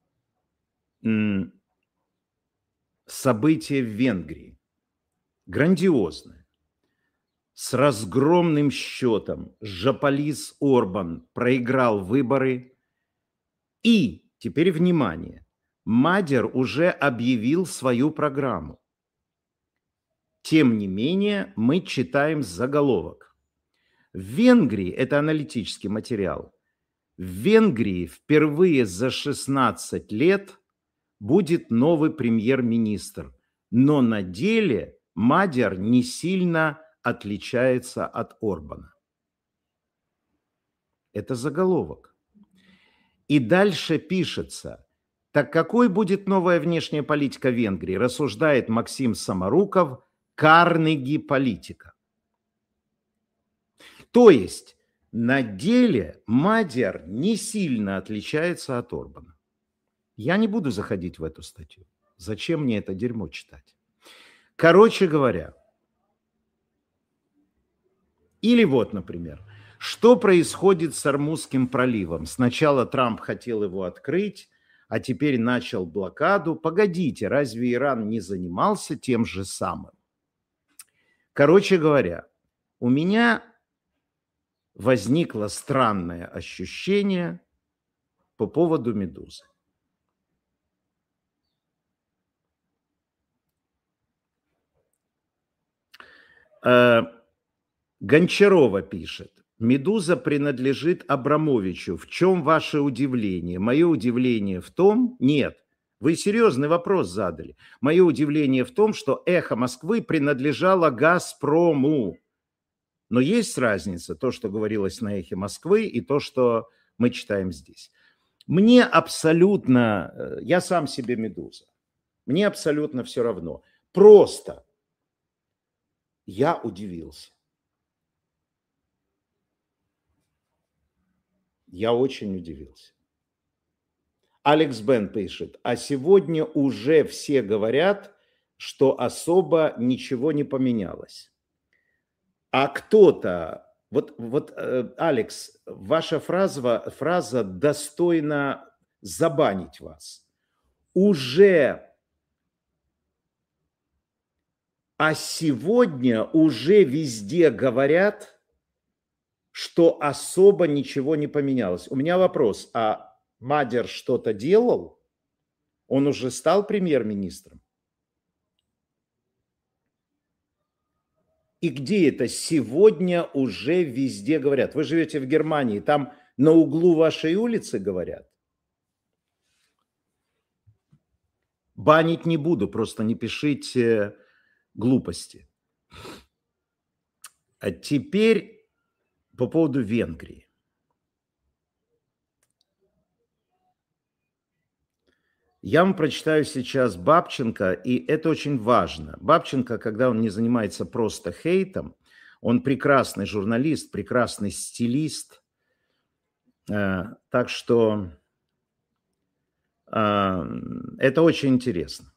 событие в Венгрии. Грандиозное. С разгромным счетом Жополиз Орбан проиграл выборы. И, теперь внимание, Мадер уже объявил свою программу. Тем не менее, мы читаем заголовок. В Венгрии, это аналитический материал, в Венгрии впервые за шестнадцать лет будет новый премьер-министр, но на деле Мадер не сильно отличается от Орбана. Это заголовок. И дальше пишется: так какой будет новая внешняя политика Венгрии, рассуждает Максим Самаруков, Карнеги политика. То есть на деле Мадер не сильно отличается от Орбана. Я не буду заходить в эту статью. Зачем мне это дерьмо читать? Короче говоря, или вот, например, что происходит с Ормузским проливом? Сначала Трамп хотел его открыть, а теперь начал блокаду. Погодите, разве Иран не занимался тем же самым? Короче говоря, у меня возникло странное ощущение по поводу «Медузы». Гончарова пишет: «Медуза принадлежит Абрамовичу. В чем ваше удивление?» Мое удивление в том... Нет, вы серьезный вопрос задали. Мое удивление в том, что «Эхо Москвы» принадлежало «Газпрому». Но есть разница, то, что говорилось на «Эхе Москвы», и то, что мы читаем здесь. Мне абсолютно... Я сам себе «Медуза». Мне абсолютно все равно. Просто я удивился. Я очень удивился. Алекс Бен пишет: а сегодня уже все говорят, что особо ничего не поменялось. А кто-то... Вот, вот Алекс, ваша фраза, фраза достойна забанить вас. Уже... А сегодня уже везде говорят, что особо ничего не поменялось. У меня вопрос: а Мадер что-то делал? Он уже стал премьер-министром? И где это сегодня уже везде говорят? Вы живете в Германии, там на углу вашей улицы говорят? Банить не буду, просто не пишите глупости. А теперь по поводу Венгрии. Я вам прочитаю сейчас Бабченко, и это очень важно. Бабченко, когда он не занимается просто хейтом, он прекрасный журналист, прекрасный стилист. Так что это очень интересно.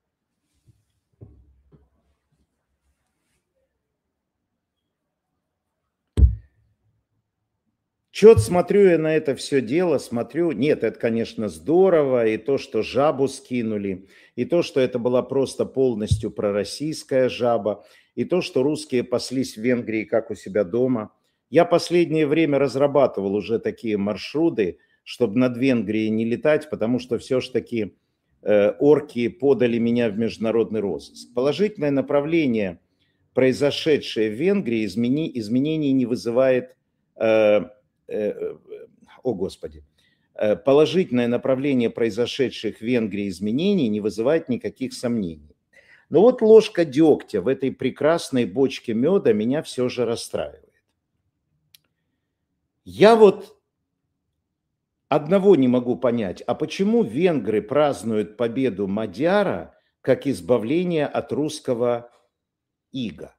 Чё-то смотрю я на это все дело, смотрю, нет, это, конечно, здорово, и то, что жабу скинули, и то, что это была просто полностью пророссийская жаба, и то, что русские паслись в Венгрии, как у себя дома. Я последнее время разрабатывал уже такие маршруты, чтобы над Венгрией не летать, потому что все ж таки э, орки подали меня в международный розыск. Положительное направление, произошедшее в Венгрии, измени, изменений не вызывает... Э, О, Господи. Положительное направление произошедших в Венгрии изменений не вызывает никаких сомнений. Но вот ложка дегтя в этой прекрасной бочке меда меня все же расстраивает. Я вот Одного не могу понять, а почему венгры празднуют победу мадьяра как избавление от русского ига?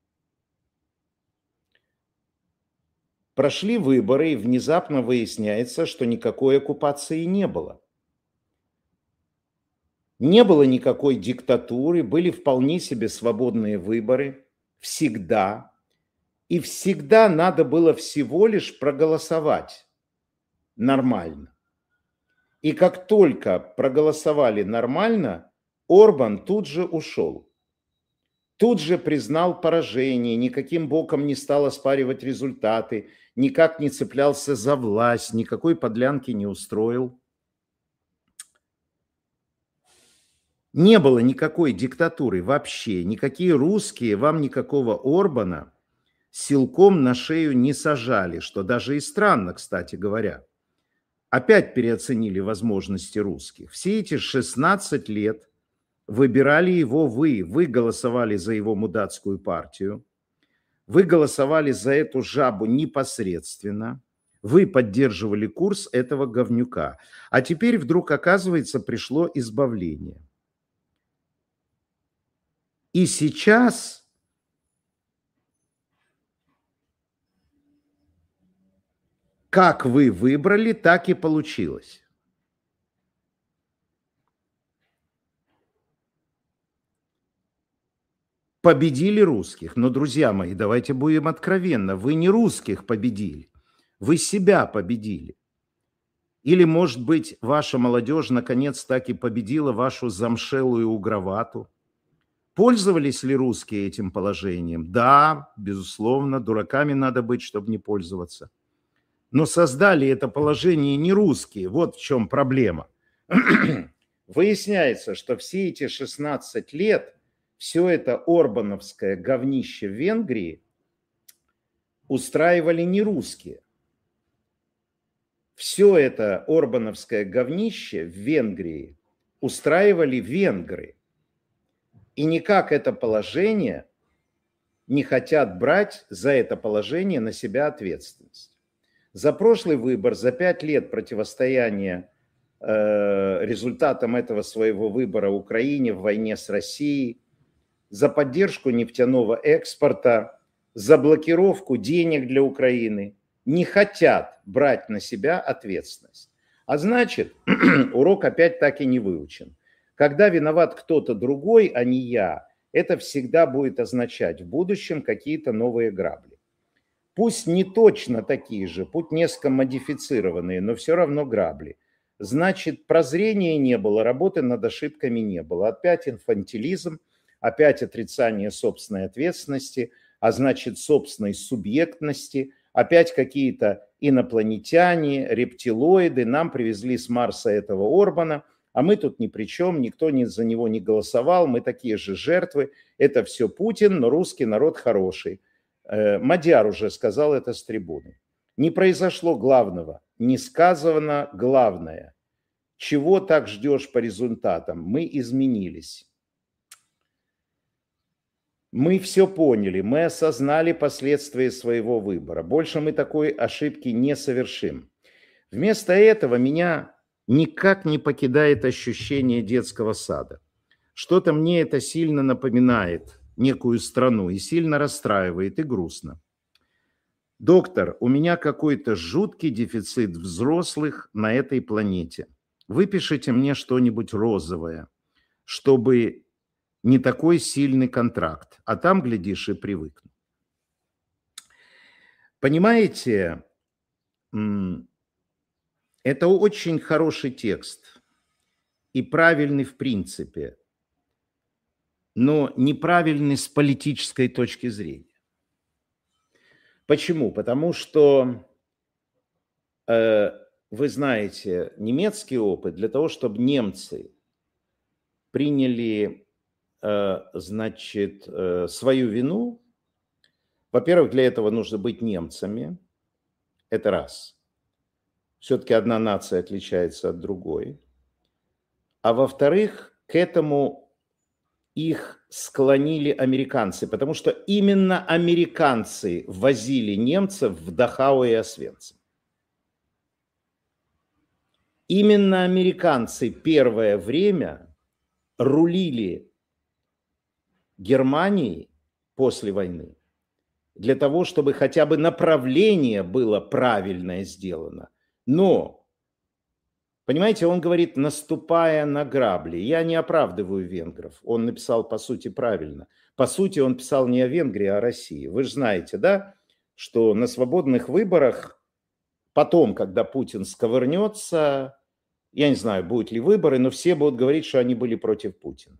Прошли выборы, и внезапно выясняется, что никакой оккупации не было. Не было никакой диктатуры, были вполне себе свободные выборы, всегда. И всегда надо было всего лишь проголосовать нормально. И как только проголосовали нормально, Орбан тут же ушел. Тут же признал поражение, никаким боком не стал оспаривать результаты, никак не цеплялся за власть, никакой подлянки не устроил. Не было никакой диктатуры вообще, никакие русские вам никакого Орбана силком на шею не сажали, что даже и странно, кстати говоря. Опять переоценили возможности русских. Все эти шестнадцать лет выбирали его вы, вы голосовали за его мудацкую партию, вы голосовали за эту жабу непосредственно, вы поддерживали курс этого говнюка. А теперь вдруг, оказывается, пришло избавление. И сейчас как вы выбрали, так и получилось. Победили русских. Но, друзья мои, давайте будем откровенны. Вы не русских победили, вы себя победили. Или, может быть, ваша молодежь наконец так и победила вашу замшелую угровату. Пользовались ли русские этим положением? Да, безусловно, дураками надо быть, чтобы не пользоваться. Но создали это положение не русские. Вот в чем проблема. Выясняется, что все эти шестнадцать лет все это орбановское говнище в Венгрии устраивали не русские. Все это орбановское говнище в Венгрии устраивали венгры. И никак это положение не хотят брать за это положение на себя ответственность. За прошлый выбор, за пять лет противостояния э, результатам этого своего выбора Украине в войне с Россией, за поддержку нефтяного экспорта, за блокировку денег для Украины, не хотят брать на себя ответственность. А значит, урок опять так и не выучен. Когда виноват кто-то другой, а не я, это всегда будет означать в будущем какие-то новые грабли. Пусть не точно такие же, пусть несколько модифицированные, но все равно грабли. Значит, прозрения не было, работы над ошибками не было. Опять инфантилизм, опять отрицание собственной ответственности, а значит собственной субъектности, опять какие-то инопланетяне, рептилоиды нам привезли с Марса этого Орбана, а мы тут ни при чем, никто не, за него не голосовал, мы такие же жертвы, это все Путин, но русский народ хороший. Мадьяр уже сказал это с трибуны. Не произошло главного, не сказано главное. Чего так ждешь по результатам? Мы изменились. Мы все поняли, мы осознали последствия своего выбора. Больше мы такой ошибки не совершим. Вместо этого меня никак не покидает ощущение детского сада. Что-то мне это сильно напоминает некую страну и сильно расстраивает и грустно. Доктор, у меня какой-то жуткий дефицит взрослых на этой планете. Выпишите мне что-нибудь розовое, чтобы не такой сильный контракт, а там, глядишь, и привыкну. Понимаете, это очень хороший текст и правильный в принципе, но неправильный с политической точки зрения. Почему? Потому что, э, вы знаете, немецкий опыт для того, чтобы немцы приняли, э, значит, э, свою вину, во-первых, для этого нужно быть немцами, это раз. Все-таки одна нация отличается от другой. А во-вторых, к этому их склонили американцы, потому что именно американцы возили немцев в Дахау и Освенцим. Именно американцы первое время рулили Германией после войны для того, чтобы хотя бы направление было правильное сделано. Но, понимаете, он говорит, наступая на грабли. Я не оправдываю венгров. Он написал, по сути, правильно. По сути, он писал не о Венгрии, а о России. Вы же знаете, да, что на свободных выборах потом, когда Путин сковырнется, я не знаю, будут ли выборы, но все будут говорить, что они были против Путина.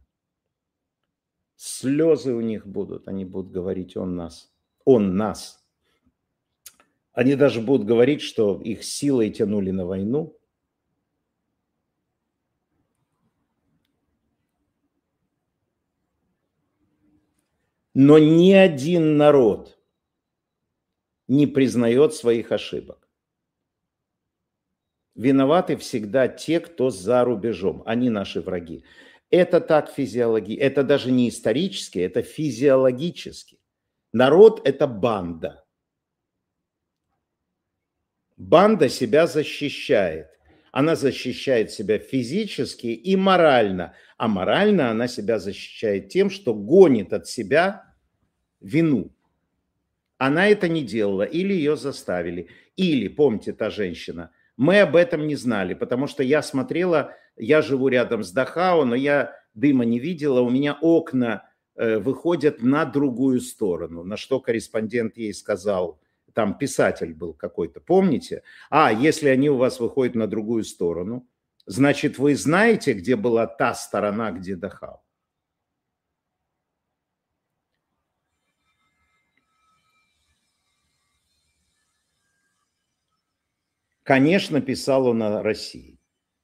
Слезы у них будут, они будут говорить, он нас, он нас. Они даже будут говорить, что их силой тянули на войну. Но ни один народ не признает своих ошибок. Виноваты всегда те, кто за рубежом, они наши враги. Это так физиологически, это даже не исторически, это физиологически. Народ – это банда. Банда себя защищает. Она защищает себя физически и морально. А морально она себя защищает тем, что гонит от себя вину. Она это не делала, или ее заставили. Или, помните, та женщина, мы об этом не знали, потому что я смотрела, я живу рядом с Дахау, но я дыма не видела, у меня окна э, выходят на другую сторону, на что корреспондент ей сказал, там писатель был какой-то, помните? А, если они у вас выходят на другую сторону, значит, вы знаете, где была та сторона, где Дахау? Конечно, писал он о России.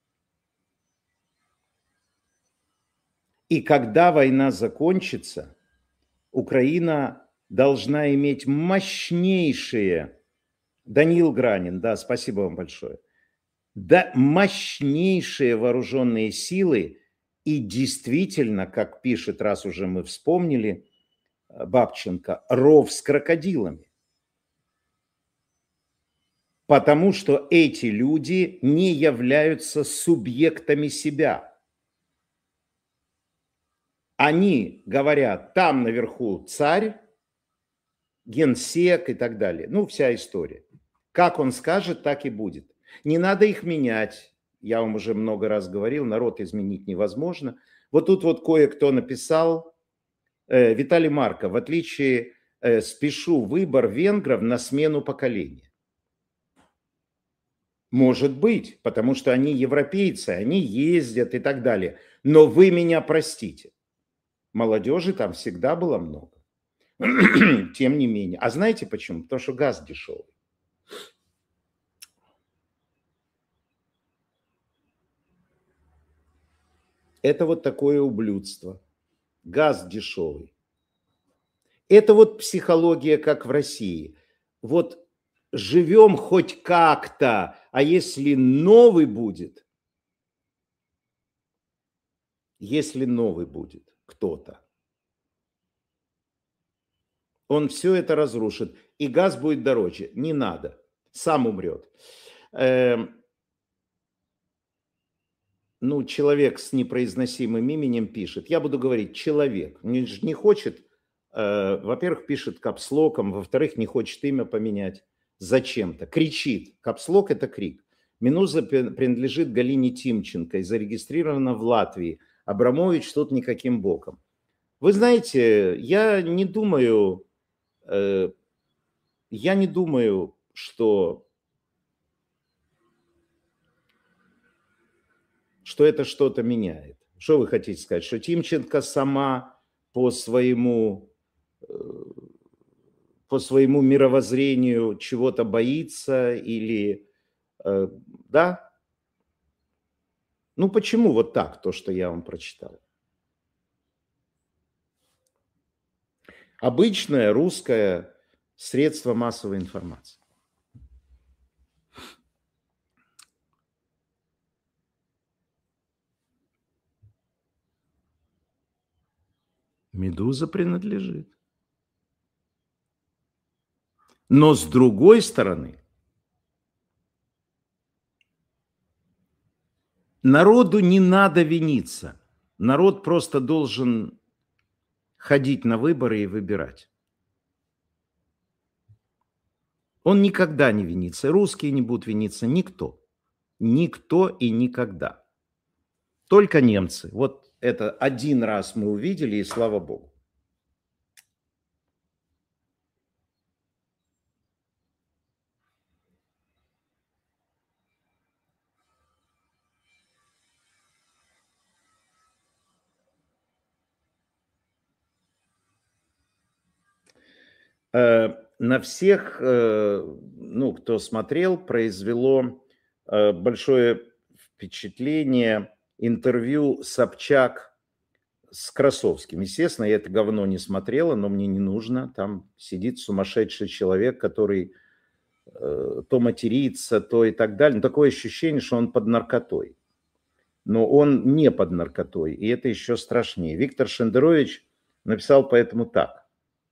И когда война закончится, Украина должна иметь мощнейшие, Даниил Гранин, да, спасибо вам большое, да, мощнейшие вооруженные силы и действительно, как пишет, раз уже мы вспомнили, Бабченко, ров с крокодилами. Потому что эти люди не являются субъектами себя. Они говорят, там наверху царь, генсек и так далее. Ну, вся история. Как он скажет, так и будет. Не надо их менять. Я вам уже много раз говорил, народ изменить невозможно. Вот тут вот кое-кто написал, э, Виталий Марков, в отличие, э, спешу выбор венгров на смену поколения. Может быть, потому что они европейцы, они ездят и так далее. Но вы меня простите. Молодежи там всегда было много. Тем не менее. А знаете почему? Потому что газ дешевый. Это вот такое ублюдство. Газ дешевый. Это вот психология, как в России. Вот живем хоть как-то, а если новый будет, если новый будет кто-то, он все это разрушит, и газ будет дороже. Не надо, сам умрет. Эм, ну, человек с непроизносимым именем пишет. Я буду говорить человек. Он же не хочет, э, во-первых, пишет капслоком, во-вторых, не хочет имя поменять. Зачем-то. Кричит. Капслок – это крик. Минуза принадлежит Галине Тимченко и зарегистрирована в Латвии. Абрамович тут никаким боком. Вы знаете, я не думаю, э, я не думаю, что, что это что-то меняет. Что вы хотите сказать? Что Тимченко сама по своему, э, по своему мировоззрению чего-то боится или... Э, да? Ну почему вот так, то, что я вам прочитал? Обычное русское средство массовой информации. Медуза принадлежит. Но с другой стороны, Народу не надо виниться. Народ просто должен ходить на выборы и выбирать. Он никогда не винится. Русские не будут виниться. Никто. Никто и никогда. Только немцы. Вот это один раз мы увидели, и слава богу. На всех, ну, кто смотрел, произвело большое впечатление интервью Собчак с Красовским. Естественно, я это говно не смотрела, но мне не нужно. Там сидит сумасшедший человек, который то матерится, то и так далее. Но такое ощущение, что он под наркотой. Но он не под наркотой, и это еще страшнее. Виктор Шендерович написал поэтому так.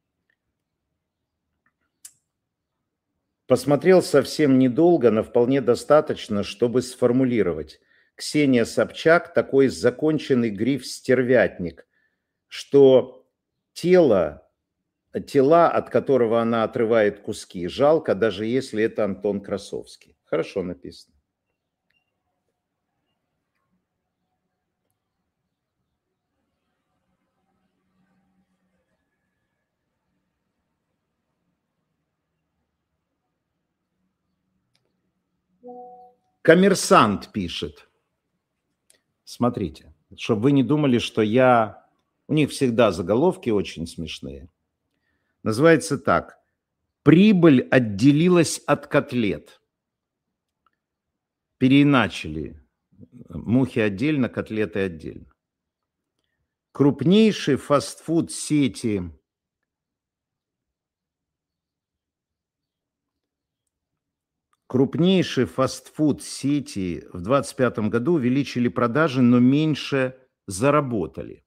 Посмотрел совсем недолго, но вполне достаточно, чтобы сформулировать. Ксения Собчак такой законченный гриф-стервятник, что тело, тела, от которого она отрывает куски, жалко, даже если это Антон Красовский. Хорошо написано. Коммерсант пишет. Смотрите, чтобы вы не думали, что я... У них всегда заголовки очень смешные. Называется так. Прибыль отделилась от котлет. Переиначили. Мухи отдельно, котлеты отдельно. Крупнейший фастфуд сети... Крупнейшие фастфуд-сети в двадцать пятом году увеличили продажи, но меньше заработали.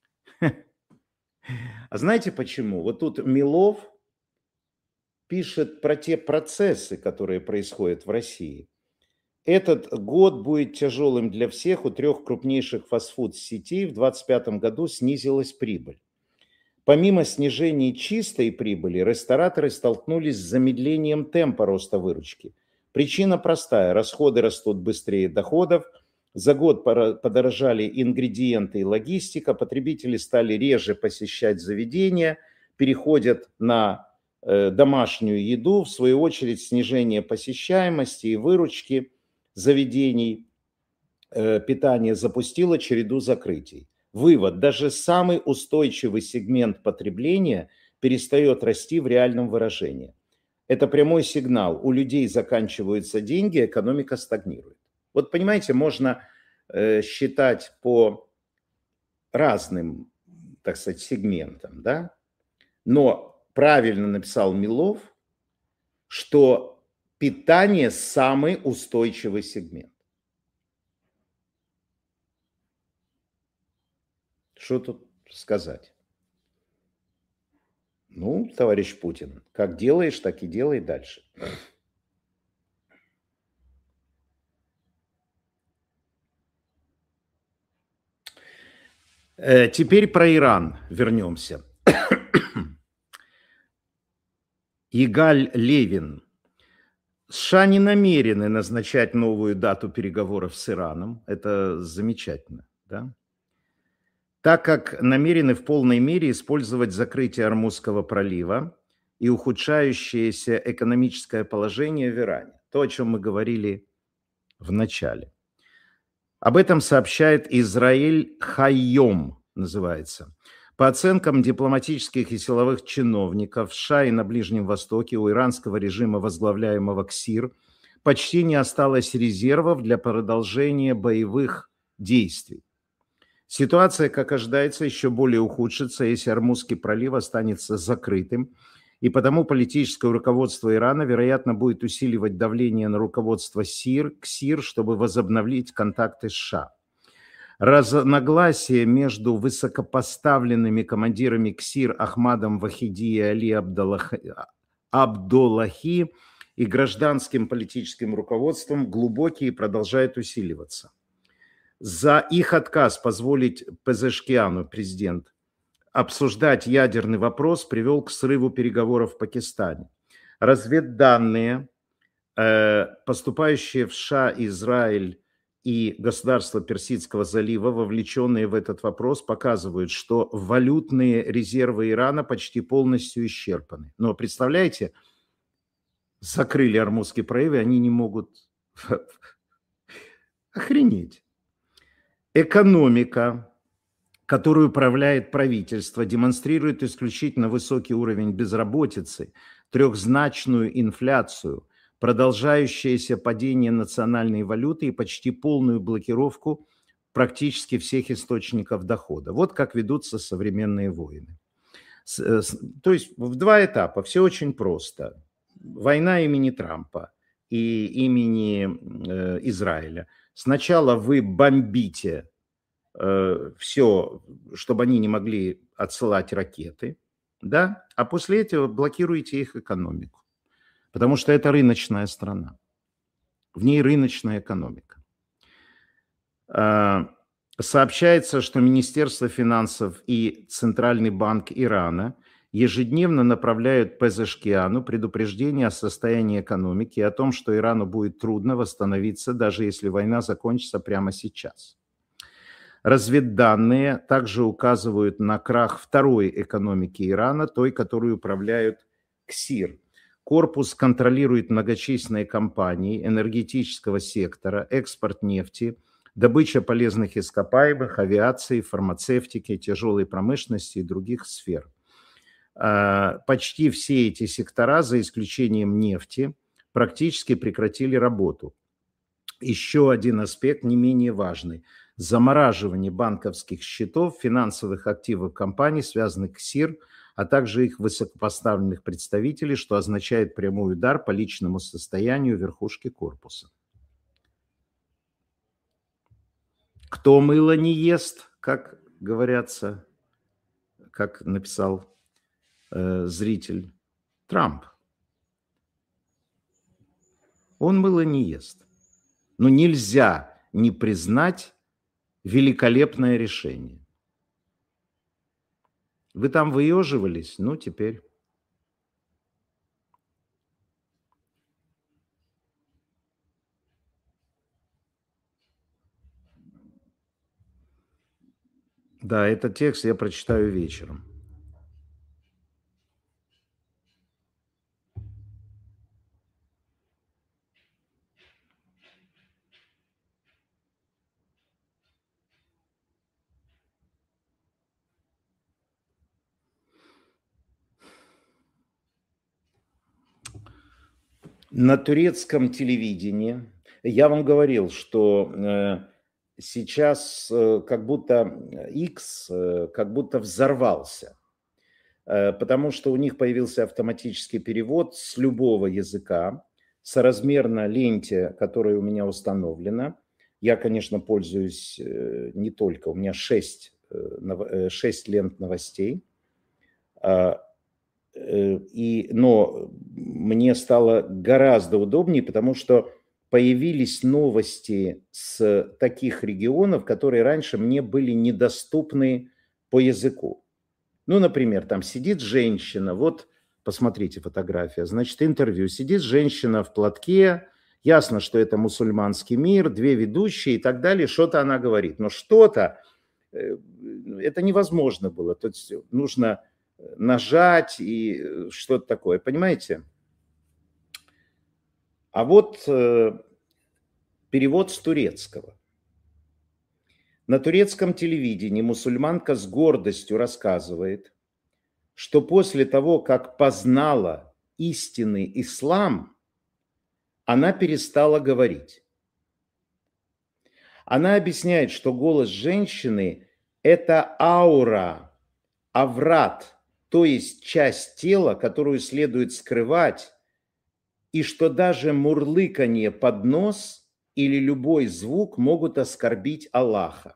А знаете почему? Вот тут Милов пишет про те процессы, которые происходят в России. Этот год будет тяжелым для всех. У трех крупнейших фастфуд-сетей в двадцать пятом году снизилась прибыль. Помимо снижения чистой прибыли, рестораторы столкнулись с замедлением темпа роста выручки. Причина простая. Расходы растут быстрее доходов. За год подорожали ингредиенты и логистика. Потребители стали реже посещать заведения, переходят на домашнюю еду. В свою очередь, снижение посещаемости и выручки заведений питания запустило череду закрытий. Вывод. Даже самый устойчивый сегмент потребления перестает расти в реальном выражении. Это прямой сигнал. У людей заканчиваются деньги, экономика стагнирует. Вот понимаете, можно э, считать по разным, так сказать, сегментам, да? Но правильно написал Милов, что питание самый устойчивый сегмент. Что тут сказать? Ну, товарищ Путин, как делаешь, так и делай дальше. Теперь про Иран вернемся. Игаль Левин. США не намерены назначать новую дату переговоров с Ираном. Это замечательно, да? Так как намерены в полной мере использовать закрытие Ормузского пролива и ухудшающееся экономическое положение в Иране. То, о чем мы говорили в начале. Об этом сообщает Израиль Хайом, называется. По оценкам дипломатических и силовых чиновников в США и на Ближнем Востоке у иранского режима, возглавляемого КСИР, почти не осталось резервов для продолжения боевых действий. Ситуация, как ожидается, еще более ухудшится, если Ормузский пролив останется закрытым, и потому политическое руководство Ирана, вероятно, будет усиливать давление на руководство СИР, КСИР, чтобы возобновить контакты с США. Разногласия между высокопоставленными командирами КСИР Ахмадом Вахиди и Али Абдаллахи, Абдуллахи и гражданским политическим руководством глубокие и продолжают усиливаться. За их отказ позволить Пезешкиану, президент, обсуждать ядерный вопрос привел к срыву переговоров в Пакистане. Разведданные, э, поступающие в США, Израиль и государства Персидского залива, вовлеченные в этот вопрос, показывают, что валютные резервы Ирана почти полностью исчерпаны. Но представляете, закрыли Ормузский пролив, и они не могут охренеть. Экономика, которую управляет правительство, демонстрирует исключительно высокий уровень безработицы, трехзначную инфляцию, продолжающееся падение национальной валюты и почти полную блокировку практически всех источников дохода. Вот как ведутся современные войны. То есть в два этапа, все очень просто. Война имени Трампа и имени э, Израиля. Сначала вы бомбите э, все, чтобы они не могли отсылать ракеты, да, а после этого блокируете их экономику. Потому что это рыночная страна. В ней рыночная экономика. Э, сообщается, что Министерство финансов и Центральный банк Ирана ежедневно направляют Пезешкиану предупреждение о состоянии экономики и о том, что Ирану будет трудно восстановиться, даже если война закончится прямо сейчас. Разведданные также указывают на крах второй экономики Ирана, той, которую управляют КСИР. Корпус контролирует многочисленные компании энергетического сектора, экспорт нефти, добыча полезных ископаемых, авиации, фармацевтики, тяжелой промышленности и других сфер. Почти все эти сектора, за исключением нефти, практически прекратили работу. Еще один аспект не менее важный. Замораживание банковских счетов, финансовых активов компаний, связанных с КСИР, а также их высокопоставленных представителей, что означает прямой удар по личному состоянию верхушки корпуса. Кто мыло не ест, как говорятся, как написал э, зритель, Трамп. Он мыло не ест. Но нельзя не признать великолепное решение. Вы там выеживались, ну теперь... Да, этот текст я прочитаю вечером. На турецком телевидении я вам говорил, что э, сейчас э, как будто X э, как будто взорвался, э, потому что у них появился автоматический перевод с любого языка, соразмерно ленте, которая у меня установлена. Я, конечно, пользуюсь э, не только, у меня шесть, э, шесть лент новостей. И, но мне стало гораздо удобнее, потому что появились новости с таких регионов, которые раньше мне были недоступны по языку. Ну, например, там сидит женщина, вот посмотрите фотография, значит, интервью, сидит женщина в платке, ясно, что это мусульманский мир, две ведущие и так далее, что-то она говорит. Но что-то, это невозможно было, то есть нужно... нажать и что-то такое, понимаете? А вот э, перевод с турецкого. На турецком телевидении мусульманка с гордостью рассказывает, что после того, как познала истинный ислам, она перестала говорить. Она объясняет, что голос женщины – это аура, аврат, то есть часть тела, которую следует скрывать, и что даже мурлыканье под нос или любой звук могут оскорбить Аллаха.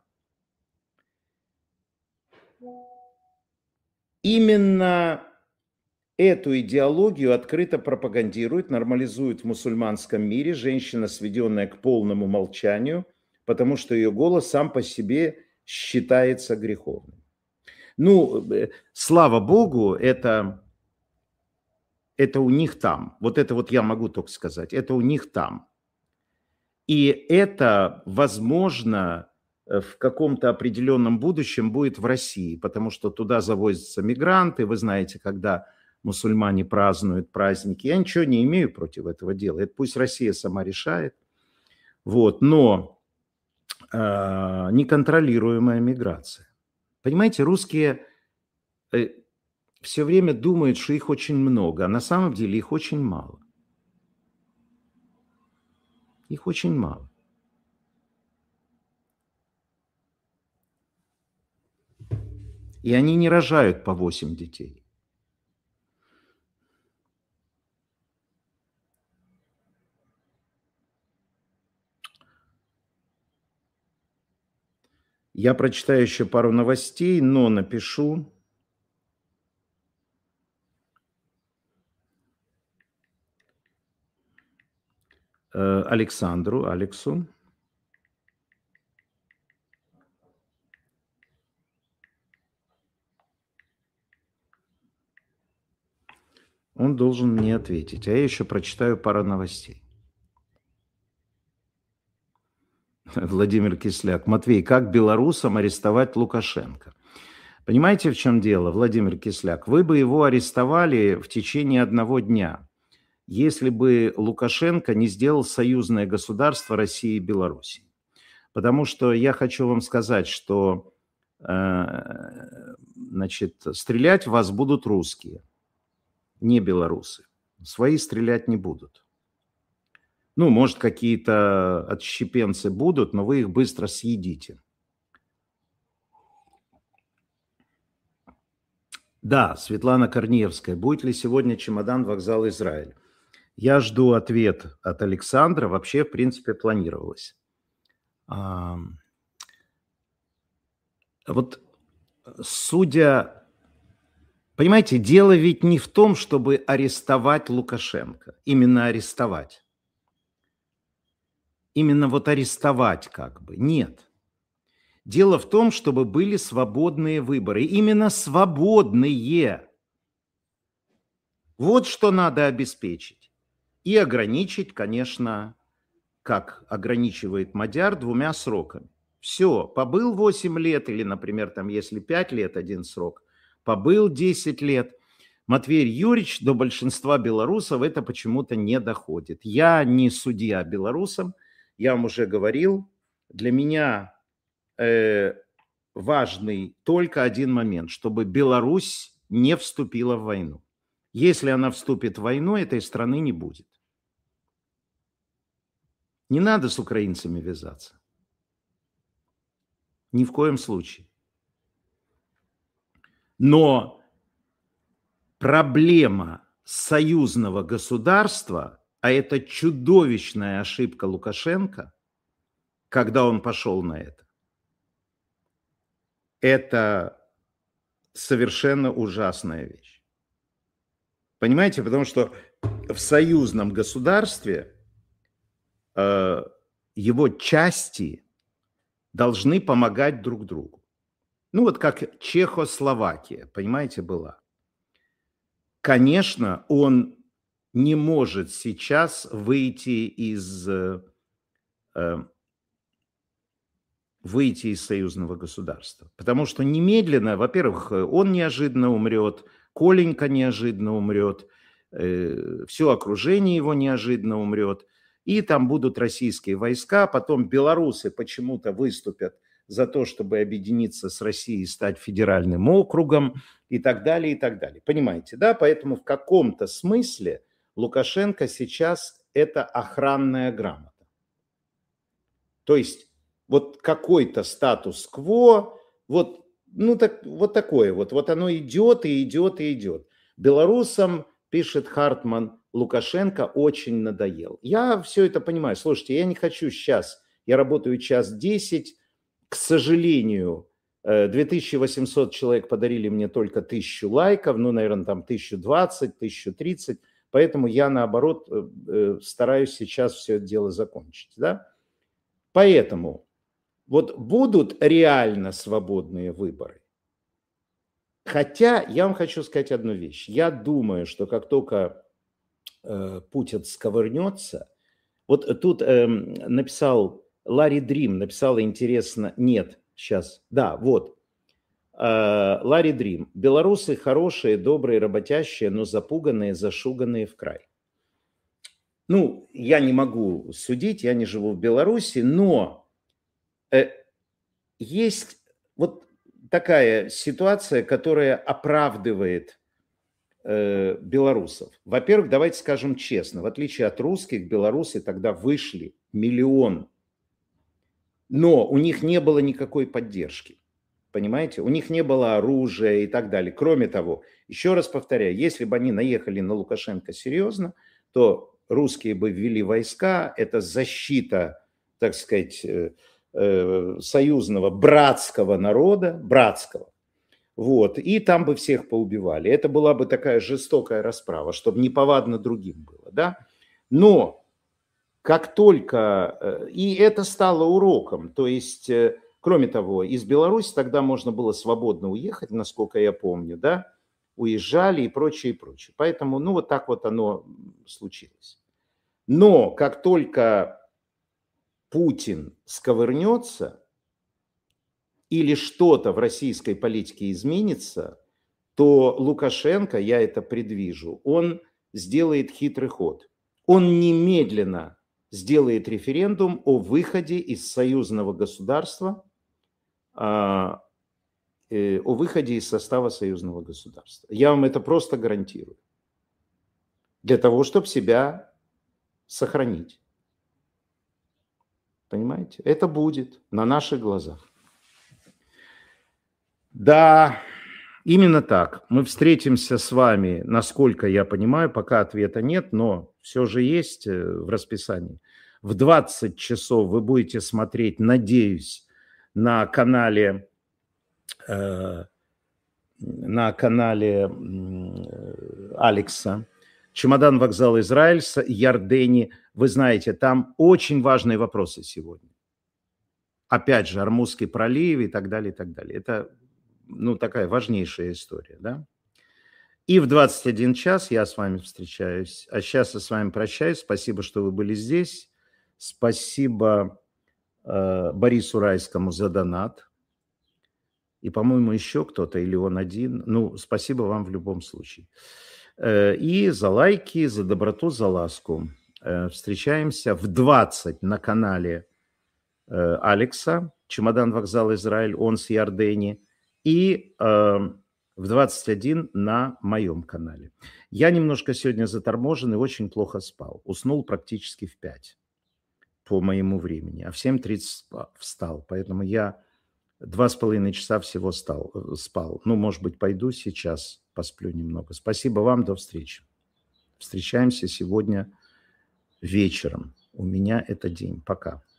Именно эту идеологию открыто пропагандирует, нормализует в мусульманском мире женщина, сведенная к полному молчанию, потому что ее голос сам по себе считается греховным. Ну, слава Богу, это, это у них там. Вот это вот я могу только сказать. Это у них там. И это, возможно, в каком-то определенном будущем будет в России, потому что туда завозятся мигранты. Вы знаете, когда мусульмане празднуют праздники. Я ничего не имею против этого дела. Это пусть Россия сама решает. Вот. Но э, неконтролируемая миграция. Понимаете, русские э, все время думают, что их очень много, а на самом деле их очень мало. Их очень мало. И они не рожают по восемь детей. Я прочитаю еще пару новостей, но напишу. Александру, Алексу. Он должен мне ответить, а я еще прочитаю пару новостей. Владимир Кисляк. Матвей, как белорусам арестовать Лукашенко? Понимаете, в чем дело, Владимир Кисляк? Вы бы его арестовали в течение одного дня, если бы Лукашенко не сделал союзное государство России и Беларуси. Потому что я хочу вам сказать, что э, значит, стрелять в вас будут русские, не белорусы. Свои стрелять не будут. Ну, может, какие-то отщепенцы будут, но вы их быстро съедите. Да, Светлана Корнеевская. Будет ли сегодня чемодан вокзал Израиль? Я жду ответ от Александра. Вообще, в принципе, планировалось. А, вот, судя... Понимаете, дело ведь не в том, чтобы арестовать Лукашенко. Именно арестовать. Именно вот арестовать как бы. Нет. Дело в том, чтобы были свободные выборы. Именно свободные. Вот что надо обеспечить. И ограничить, конечно, как ограничивает Мадяр, двумя сроками. Все, побыл восемь лет, или, например, там, если пять лет один срок, побыл десять лет. Матвей Юрьевич до большинства белорусов это почему-то не доходит. Я не судья белорусам, я вам уже говорил, для меня э, важный только один момент, чтобы Беларусь не вступила в войну. Если она вступит в войну, этой страны не будет. Не надо с украинцами вязаться. Ни в коем случае. Но проблема союзного государства, а это чудовищная ошибка Лукашенко, когда он пошел на это, это совершенно ужасная вещь. Понимаете, потому что в союзном государстве э, его части должны помогать друг другу. Ну вот как Чехословакия, понимаете, была. Конечно, он не может сейчас выйти из, э, выйти из союзного государства. Потому что немедленно, во-первых, он неожиданно умрет, Коленька неожиданно умрет, э, все окружение его неожиданно умрет. И там будут российские войска, потом белорусы почему-то выступят за то, чтобы объединиться с Россией и стать федеральным округом и так далее, и так далее. Понимаете, да? Поэтому в каком-то смысле Лукашенко сейчас это охранная грамота. То есть вот какой-то статус-кво, вот, ну, так, вот такое вот, вот оно идет и идет и идет. Белорусам, пишет Хартман, Лукашенко очень надоел. Я все это понимаю. Слушайте, я не хочу сейчас, я работаю час десять, к сожалению, две тысячи восемьсот человек подарили мне только тысячу лайков, ну, наверное, там тысяча двадцать, тысяча тридцать, поэтому я, наоборот, стараюсь сейчас все это дело закончить, да. Поэтому Вот будут реально свободные выборы? Хотя я вам хочу сказать одну вещь. Я думаю, что как только э, Путин сковырнется, вот тут э, написал Ларри Дрим, написала интересно, нет, сейчас, да, вот, э, Ларри Дрим. Белорусы хорошие, добрые, работящие, но запуганные, зашуганные в край. Ну, я не могу судить, я не живу в Беларуси, но э, есть вот такая ситуация, которая оправдывает э, белорусов. Во-первых, давайте скажем честно, в отличие от русских, белорусы тогда вышли миллион, но у них не было никакой поддержки. Понимаете? У них не было оружия и так далее. Кроме того, еще раз повторяю, если бы они наехали на Лукашенко серьезно, то русские бы ввели войска, это защита, так сказать, союзного братского народа, братского. Вот, и там бы всех поубивали. Это была бы такая жестокая расправа, чтобы неповадно другим было, да? Но как только... И это стало уроком, то есть... Кроме того, из Беларуси тогда можно было свободно уехать, насколько я помню, да, уезжали и прочее, и прочее. Поэтому, ну, вот так вот оно случилось. Но как только Путин сковырнется или что-то в российской политике изменится, то Лукашенко, я это предвижу, он сделает хитрый ход. Он немедленно сделает референдум о выходе из союзного государства, о выходе из состава союзного государства. Я вам это просто гарантирую. Для того, чтобы себя сохранить. Понимаете? Это будет на наших глазах. Да, именно так. Мы встретимся с вами, насколько я понимаю, пока ответа нет, но все же есть в расписании. В двадцать часов вы будете смотреть, надеюсь, на канале на канале Алекса «Чемодан, вокзал, Израиль» с Ярдени. Вы знаете, там очень важные вопросы сегодня. Опять же, Ормузский пролив и так далее, и так далее. Это, ну, такая важнейшая история, да? И в двадцать один час я с вами встречаюсь. А сейчас я с вами прощаюсь. Спасибо, что вы были здесь. Спасибо э, Борису Райскому за донат. И, по-моему, еще кто-то, или он один. Ну, спасибо вам в любом случае. И за лайки, за доброту, за ласку. Встречаемся в двадцать на канале Алекса, «Чемодан, вокзал, Израиль», он с Ярдени. И в двадцать один на моем канале. Я немножко сегодня заторможен и очень плохо спал. Уснул практически в пять по моему времени, а в семь тридцать встал. Поэтому я... Два с половиной часа всего стал, спал. Ну, может быть, пойду сейчас, посплю немного. Спасибо вам, до встречи. Встречаемся сегодня вечером. У меня это день. Пока.